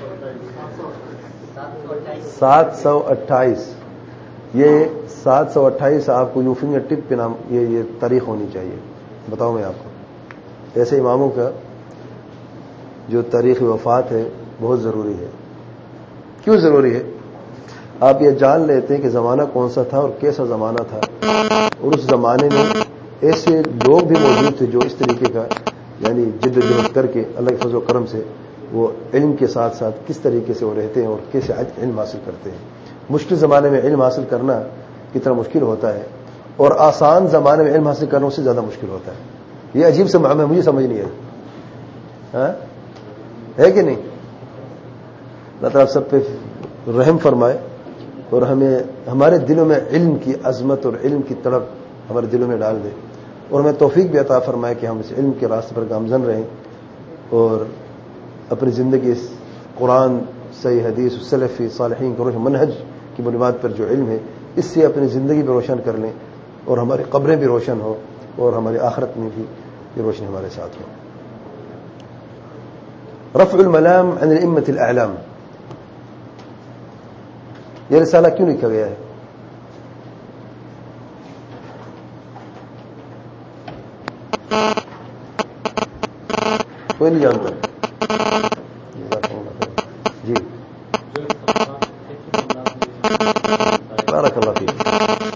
سات سو اٹھائیس. یہ سات سو اٹھائیس آپ کو یوں فنگر ٹپ پہ نام یہ یہ تاریخ ہونی چاہیے. بتاؤں میں آپ کو, ایسے اماموں کا جو تاریخ وفات ہے بہت ضروری ہے. کیوں ضروری ہے؟ آپ یہ جان لیتے ہیں کہ زمانہ کون سا تھا اور کیسا زمانہ تھا, اور اس زمانے میں ایسے لوگ بھی موجود تھے جو اس طریقے کا یعنی جد و جہد کر کے اللہ کے فضل و کرم سے وہ علم کے ساتھ ساتھ کس طریقے سے وہ رہتے ہیں اور کیسے علم حاصل کرتے ہیں. مشکل زمانے میں علم حاصل کرنا کتنا مشکل ہوتا ہے, اور آسان زمانے میں علم حاصل کرنا اس سے زیادہ مشکل ہوتا ہے. یہ عجیب سے معاملہ مجھے سمجھ نہیں ہے, ہاں ہے کہ نہیں؟ اللہ تعالیٰ سب پہ رحم فرمائے اور ہمیں ہمارے دلوں میں علم کی عظمت اور علم کی طلب ہمارے دلوں میں ڈال دے, اور ہمیں توفیق بھی عطا فرمائے کہ ہم اس علم کے راستے پر گامزن رہیں اور اپنی زندگی اس قرآن, صحیح حدیث, سلفی صالحین کے روشن منہج کی بنیاد پر جو علم ہے اس سے اپنی زندگی بھی روشن کر لیں, اور ہماری قبریں بھی روشن ہو اور ہماری آخرت میں بھی یہ روشنی ہمارے ساتھ ہو. رفع الملام عن الائمة الاعلام, یہ رسالہ کیوں لکھا گیا ہے؟ کوئی نہیں جانتا. جی بارک اللہ فیک.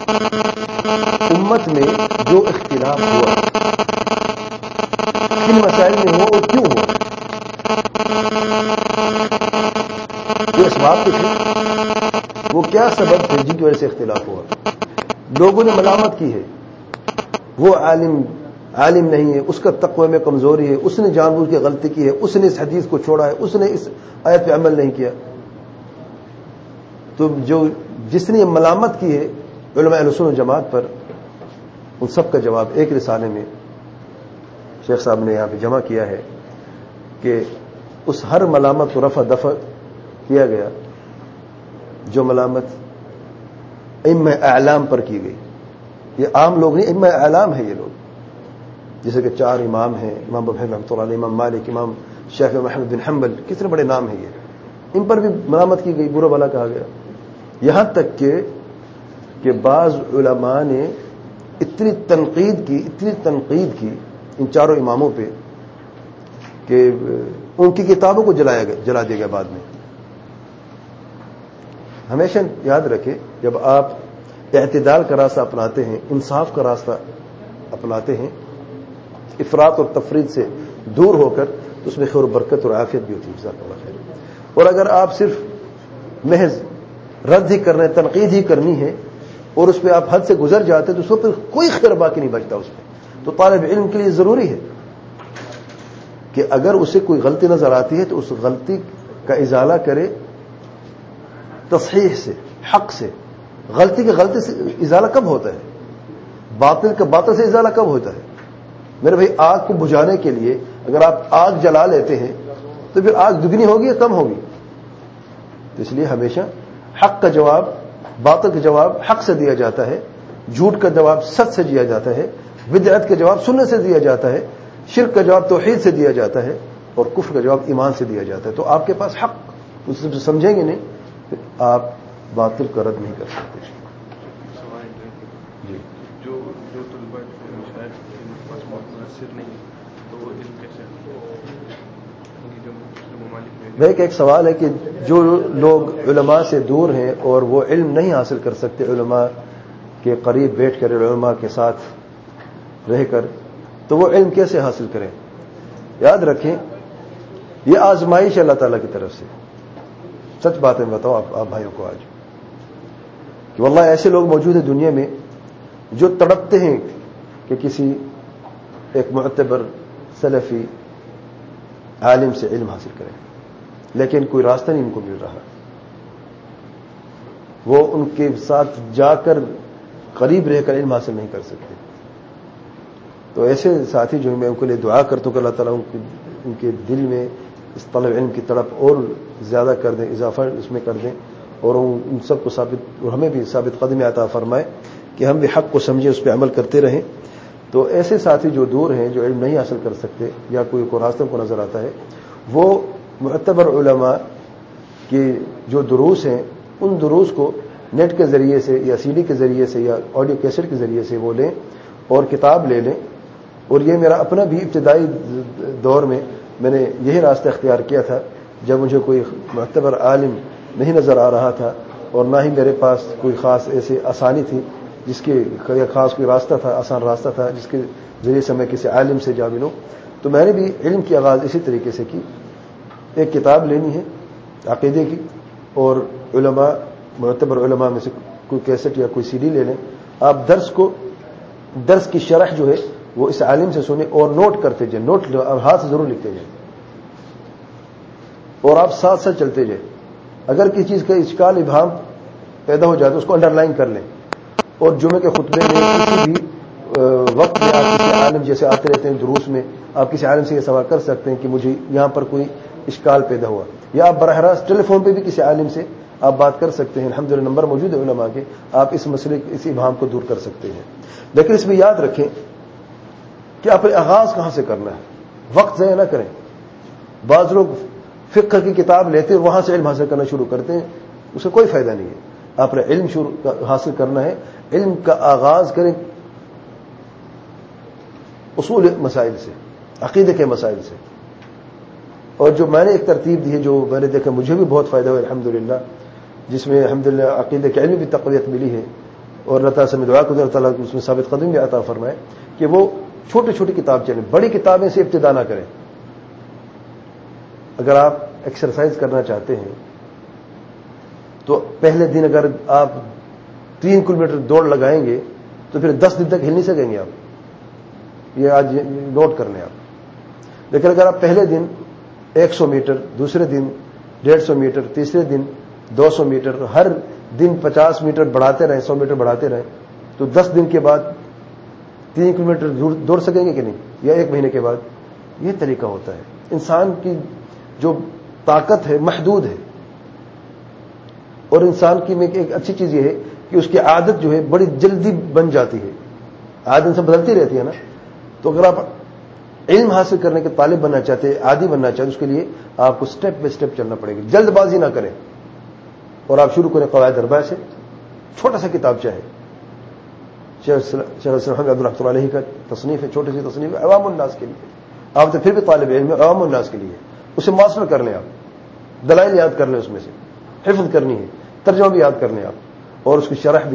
امت میں جو اختلاف ہوا کن مسائل میں ہو اور کیوں ہوا, جو اسباب تھے وہ کیا سبب تھے جن کی وجہ سے اختلاف ہوا. لوگوں نے ملامت کی ہے, وہ عالم عالم نہیں ہے, اس کا تقوی میں کمزوری ہے, اس نے جان بوجھ کے غلطی کی ہے, اس نے اس حدیث کو چھوڑا ہے, اس نے اس آیت پہ عمل نہیں کیا. تو جو جس نے ملامت کی ہے علماء اہل سنت جماعت پر, ان سب کا جواب ایک رسالے میں شیخ صاحب نے یہاں پہ جمع کیا ہے کہ اس ہر ملامت کو رفع دفع کیا گیا جو ملامت ائمہ اعلام پر کی گئی. یہ عام لوگ نہیں, ائمہ اعلام ہیں یہ لوگ, جیسے کہ چار امام ہیں, امام ابو حنیفہ رحمۃ اللہ علیہ, امام مالک, امام شافعی, احمد بن حنبل, کتنے بڑے نام ہیں یہ, ان پر بھی ملامت کی گئی, برا بھلا کہا گیا. یہاں تک کہ کہ بعض علماء نے اتنی تنقید کی اتنی تنقید کی ان چاروں اماموں پہ کہ ان کی کتابوں کو جلایا گیا جلا دیا گیا بعد میں. ہمیشہ یاد رکھیں جب آپ اعتدال کا راستہ اپناتے ہیں، انصاف کا راستہ اپناتے ہیں، افراط اور تفرید سے دور ہو کر، تو اس میں خیر و برکت اور عافیت بھی ہوتی ہے. جزاک اللہ خیر. اور اگر آپ صرف محض رد ہی کرنا ہے، تنقید ہی کرنی ہے، اور اس پہ آپ حد سے گزر جاتے تو اس پر کوئی خیر باقی نہیں بچتا اس پہ. تو طالب علم کے لیے ضروری ہے کہ اگر اسے کوئی غلطی نظر آتی ہے تو اس غلطی کا ازالہ کرے تصحیح سے، حق سے. غلطی کے غلطی سے ازالہ کب ہوتا ہے؟ باطل کا باطل سے ازالہ کب ہوتا ہے؟ میرے بھائی، آگ کو بجھانے کے لیے اگر آپ آگ جلا لیتے ہیں تو پھر آگ دگنی ہوگی یا کم ہوگی؟ تو اس لیے ہمیشہ حق کا جواب، باطل کا جواب حق سے دیا جاتا ہے، جھوٹ کا جواب سچ سے دیا جاتا ہے، بدعت کا جواب سننے سے دیا جاتا ہے، شرک کا جواب توحید سے دیا جاتا ہے، اور کفر کا جواب ایمان سے دیا جاتا ہے. تو آپ کے پاس حق اسے سمجھیں گے نہیں، پھر آپ باطل کا رد نہیں کر سکتے. جی، جو جو طلباء شاید ان کے پاس مؤثر نہیں تو وہ علم کیسے جو ممالک میں؟ ایک ایک سوال ہے کہ جو لوگ علماء سے دور ہیں اور وہ علم نہیں حاصل کر سکتے علماء کے قریب بیٹھ کر، علماء کے ساتھ رہ کر، تو وہ علم کیسے حاصل کریں؟ یاد رکھیں، یہ آزمائش اللہ تعالیٰ کی طرف سے. سچ باتیں بتاؤ آپ, آپ بھائیوں کو آج کہ واللہ ایسے لوگ موجود ہیں دنیا میں جو تڑپتے ہیں کہ کسی ایک معتبر سلفی عالم سے علم حاصل کریں، لیکن کوئی راستہ نہیں ان کو مل رہا. وہ ان کے ساتھ جا کر قریب رہ کر علم حاصل نہیں کر سکتے. تو ایسے ساتھی جو میں ان کے لیے دعا کرتا ہوں کہ اللہ تعالیٰ ان کے دل میں اس طلب علم کی طرف اور زیادہ کر دیں، اضافہ اس میں کر دیں، اور ان سب کو ثابت، اور ہمیں بھی ثابت قدمی عطا فرمائے کہ ہم بھی حق کو سمجھیں، اس پہ عمل کرتے رہیں. تو ایسے ساتھی جو دور ہیں، جو علم نہیں حاصل کر سکتے یا کوئی کو راستہ کو نظر آتا ہے، وہ معتبر علماء کی جو دروس ہیں ان دروس کو نیٹ کے ذریعے سے یا سی ڈی کے ذریعے سے یا آڈیو کیسٹ کے ذریعے سے وہ لیں اور کتاب لے لیں. اور یہ میرا اپنا بھی ابتدائی دور میں میں نے یہی راستہ اختیار کیا تھا، جب مجھے کوئی معتبر عالم نہیں نظر آ رہا تھا اور نہ ہی میرے پاس کوئی خاص ایسی آسانی تھی جس کے خاص کوئی راستہ تھا، آسان راستہ تھا جس کے ذریعے سے میں کسی عالم سے جا ملوں. تو میں نے بھی علم کی آغاز اسی طریقے سے کی. ایک کتاب لینی ہے عقیدے کی، اور علماء، معتبر علماء میں سے کوئی کیسٹ یا کوئی سی ڈی لے لیں. آپ درس کو، درس کی شرح جو ہے وہ اس عالم سے سنیں اور نوٹ کرتے جائیں، نوٹ ہاتھ سے ضرور لکھتے جائیں، اور آپ ساتھ ساتھ چلتے جائیں. اگر کسی چیز کا اشکال ابہام پیدا ہو جائے تو اس کو انڈر لائن کر لیں. اور جمعے کے خطبے میں کسی بھی وقت میں آپ کسی عالم، جیسے آتے رہتے ہیں دروس میں، آپ کسی عالم سے یہ سوال کر سکتے ہیں کہ مجھے یہاں پر کوئی اشکال پیدا ہوا، یا آپ براہ راست ٹیلی فون پہ بھی کسی عالم سے آپ بات کر سکتے ہیں. الحمدللہ نمبر موجود ہے علماء کے، آپ اس مسئلے، اس ابہام کو دور کر سکتے ہیں. لیکن اس میں یاد رکھیں کہ آپ نے آغاز کہاں سے کرنا ہے، وقت ضائع نہ کریں. بعض لوگ فقہ کی کتاب لیتے اور وہاں سے علم حاصل کرنا شروع کرتے ہیں، اسے کوئی فائدہ نہیں ہے. آپ نے علم شروع حاصل کرنا ہے، علم کا آغاز کریں اصول مسائل سے، عقیدے کے مسائل سے. اور جو میں نے ایک ترتیب دی ہے، جو میں نے دیکھا مجھے بھی بہت فائدہ ہوا الحمدللہ، جس میں الحمدللہ عقیدے کے علم بھی تقویت ملی ہے، اور اللہ تعالیٰ سے میں دعا کروں اللہ تعالیٰ اس میں ثابت قدمی بھی عطا فرمائے کہ وہ چھوٹی چھوٹی کتاب چلیں، بڑی کتابیں سے ابتدا نہ کریں. اگر آپ ایکسرسائز کرنا چاہتے ہیں تو پہلے دن اگر آپ تین کلو میٹر دوڑ لگائیں گے تو پھر دس دن تک ہل نہیں سکیں گے آپ. یہ آج نوٹ کر لیں آپ. لیکن اگر آپ پہلے دن ایک سو میٹر، دوسرے دن ڈیڑھ سو میٹر، تیسرے دن دو سو میٹر، ہر دن پچاس میٹر بڑھاتے رہیں، سو میٹر بڑھاتے رہیں، تو دس دن کے بعد تین کلو میٹر دوڑ سکیں گے کہ نہیں، یا ایک مہینے کے بعد. یہ طریقہ ہوتا ہے. انسان کی جو طاقت ہے محدود ہے، اور انسان کی میں ایک اچھی چیز یہ ہے کہ اس کی عادت جو ہے بڑی جلدی بن جاتی ہے. عادت سے بدلتی رہتی ہے نا. تو اگر آپ علم حاصل کرنے کے طالب بننا چاہتے ہیں، عادی بننا چاہتے ہیں، اس کے لیے آپ کو سٹیپ بائی سٹیپ چلنا پڑے گا. جلد بازی نہ کریں، اور آپ شروع کریں قواعد اربعہ سے. چھوٹا سا کتاب چاہے، شیخ محمد عبد الرحمۃ علیہ کا تصنیف ہے، چھوٹی سی تصنیف ہے عوام الناس کے لیے. آپ تو پھر بھی طالب علم ہے، عوام الناس کے لیے اسے ماسٹر کر لیں. آپ دلائل یاد کر لیں، اس میں سے حفظ کرنی ہے، ترجمہ بھی یاد کر لیں آپ، اور اس کی شرح بھی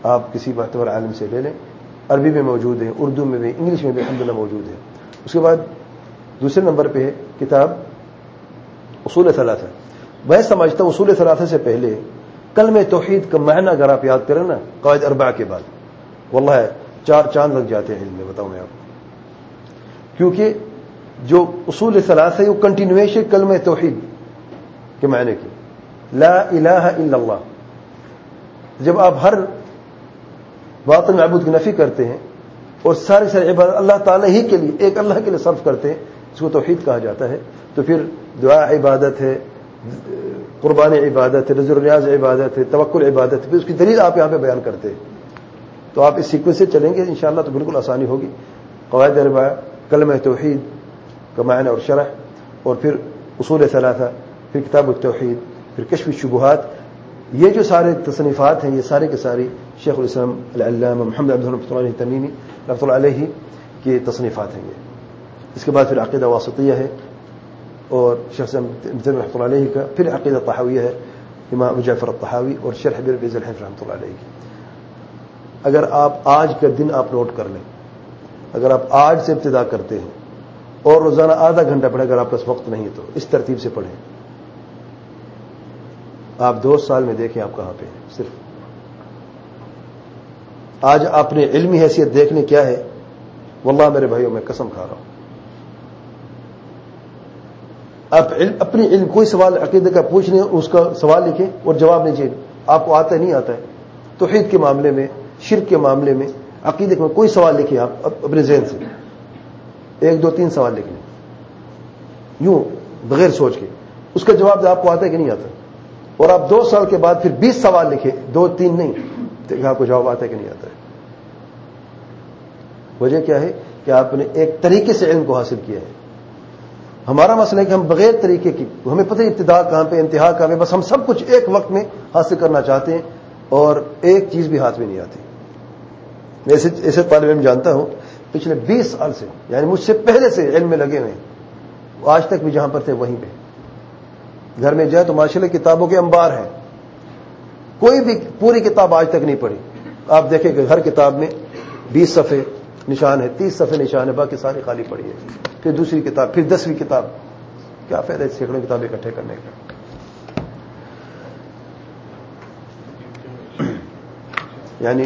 آپ کسی معتبر عالم سے لے لیں. عربی میں موجود ہے, اردو میں بھی, انگلش میں بھی الحمدللہ موجود ہے. اس کے بعد دوسرے نمبر پہ ہے کتاب اصول ثلاثہ. میں سمجھتا ہوں اصول ثلاثہ سے پہلے کلمہ توحید کا معنی اگر آپ یاد کریں نا قواعد اربعہ کے بعد, واللہ چار چاند لگ جاتے ہیں علم میں, بتاؤں میں آپ کو. کیونکہ جو اصول ثلاثہ ہے وہ کنٹینویشن کلمہ توحید کے معنی کی, لا الہ الا اللہ. جب آپ ہر باطن معبود کی نفی کرتے ہیں اور ساری ساری عبادت اللہ تعالیٰ ہی کے لیے, ایک اللہ کے لیے صرف کرتے ہیں, اس کو توحید کہا جاتا ہے. تو پھر دعا عبادت ہے, قربانی عبادت ہے, نذر و نیاز عبادت ہے, توکل عبادت ہے. پھر اس کی دلیل آپ یہاں پہ بیان کرتے ہیں. تو آپ اس سیکوینس سے چلیں گے انشاءاللہ تو بالکل آسانی ہوگی. قواعد اربعہ, کلمہ توحید کا معنی اور شرح, اور پھر اصول ثلاثہ, پھر کتاب التوحید, پھر کشف الشبہات. یہ جو سارے تصنیفات ہیں یہ سارے کے ساری شیخ الاسلام العلامہ محمد عبد الرحمن رحمۃ اللہ تمیمی رحمۃ اللہ علیہ کی تصنیفات ہیں یہ. اس کے بعد پھر عقیدہ واسطیہ ہے اور شیخ رحمۃ اللہ علیہ کا, پھر عقیدہ طحاویہ ہے امام ابو جعفر الطحاوی, اور شرح بر بیض الحنف رحمۃ اللہ علیہ کی. اگر آپ آج کا دن آپ نوٹ کر لیں, اگر آپ آج سے ابتدا کرتے ہیں اور روزانہ آدھا گھنٹہ پڑھیں, اگر آپ کے پاس وقت نہیں تو اس ترتیب سے پڑھیں, آپ دو سال میں دیکھیں آپ کہاں پہ ہیں. صرف آج اپنے علمی حیثیت دیکھنے کیا ہے, واللہ میرے بھائیوں میں قسم کھا رہا ہوں, آپ علم, اپنی علم کوئی سوال عقیدے کا پوچھنے اس کا سوال لکھیں اور جواب نہیں چاہیے. آپ کو آتا ہے نہیں آتا ہے, توحید کے معاملے میں, شرک کے معاملے میں, عقیدے میں کوئی سوال لکھیں آپ اپنے ذہن سے, ایک دو تین سوال لکھ لیں یوں بغیر سوچ کے, اس کا جواب آپ کو آتا ہے کہ نہیں آتا. اور آپ دو سال کے بعد پھر بیس سوال لکھیں, دو تین نہیں, تو آپ کو جواب آتا ہے کہ نہیں آتا ہے. وجہ کیا ہے کہ آپ نے ایک طریقے سے علم کو حاصل کیا ہے. ہمارا مسئلہ ہے کہ ہم بغیر طریقے کی, ہمیں پتہ ہے ابتدا کہاں پہ انتہا کہاں پہ, بس ہم سب کچھ ایک وقت میں حاصل کرنا چاہتے ہیں اور ایک چیز بھی ہاتھ میں نہیں آتی. میں ایسے ایسے طالب علم جانتا ہوں پچھلے بیس سال سے, یعنی مجھ سے پہلے سے علم میں لگے ہوئے ہیں, آج تک بھی جہاں پر تھے وہیں پہ. گھر میں جائے تو ماشاءاللہ کتابوں کے انبار ہیں, کوئی بھی پوری کتاب آج تک نہیں پڑھی. آپ دیکھیں کہ ہر کتاب میں بیس صفحے نشان ہے, تیس صفحے نشان ہے, باقی ساری خالی پڑی ہے. پھر دوسری کتاب, پھر دسویں کتاب. کیا فائدہ ہے سینکڑوں کتابیں اکٹھے کرنے کا. یعنی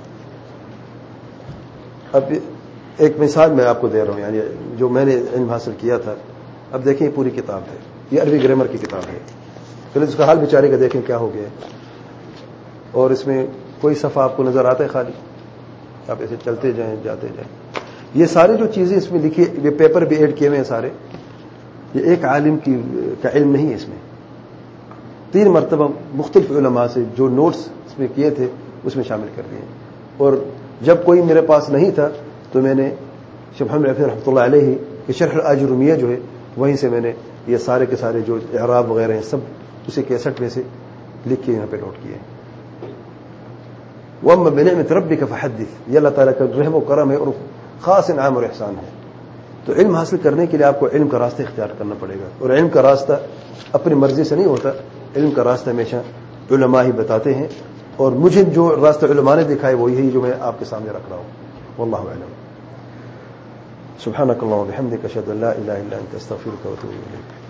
اب ایک مثال میں آپ کو دے رہا ہوں, یعنی جو میں نے علم حاصل کیا تھا. اب دیکھیں یہ پوری کتاب ہے, یہ عربی گرامر کی کتاب ہے. پھر اس کا حال بیچارے کا دیکھیں کیا ہو گیا. اور اس میں کوئی صفحہ آپ کو نظر آتا ہے خالی, آپ ایسے چلتے جائیں جاتے جائیں. یہ سارے جو چیزیں اس میں لکھی, یہ پیپر بھی ایڈ کیے ہوئے ہیں سارے, یہ ایک عالم کی کا علم نہیں ہے. اس میں تین مرتبہ مختلف علماء سے جو نوٹس اس میں کیے تھے اس میں شامل کر دیے. اور جب کوئی میرے پاس نہیں تھا تو میں نے شیخ محمد رفیع رحمۃ اللہ علیہ کی شرح الآجرومیہ جو ہے وہیں سے میں نے یہ سارے کے سارے جو اعراب وغیرہ ہیں سب اسے کیسٹ میں سے لکھ کے یہاں پہ نوٹ کیے. وَأَمَّا بِنِعْمَةِ رَبِّكَ فَحَدِّثْ, یہ اللہ تعالیٰ کا رحم و کرم ہے اور خاص انعام اور احسان ہے. تو علم حاصل کرنے کے لیے آپ کو علم کا راستہ اختیار کرنا پڑے گا, اور علم کا راستہ اپنی مرضی سے نہیں ہوتا. علم کا راستہ ہمیشہ علماء ہی بتاتے ہیں, اور مجھے جو راستہ علماء نے دکھائے وہ یہی جو میں آپ کے سامنے رکھ رہا ہوں. واللہ اعلم. سبحانک اللہم و بحمدک, اشہد ان لا الہ الا انت, استغفرک و اتوب الیک.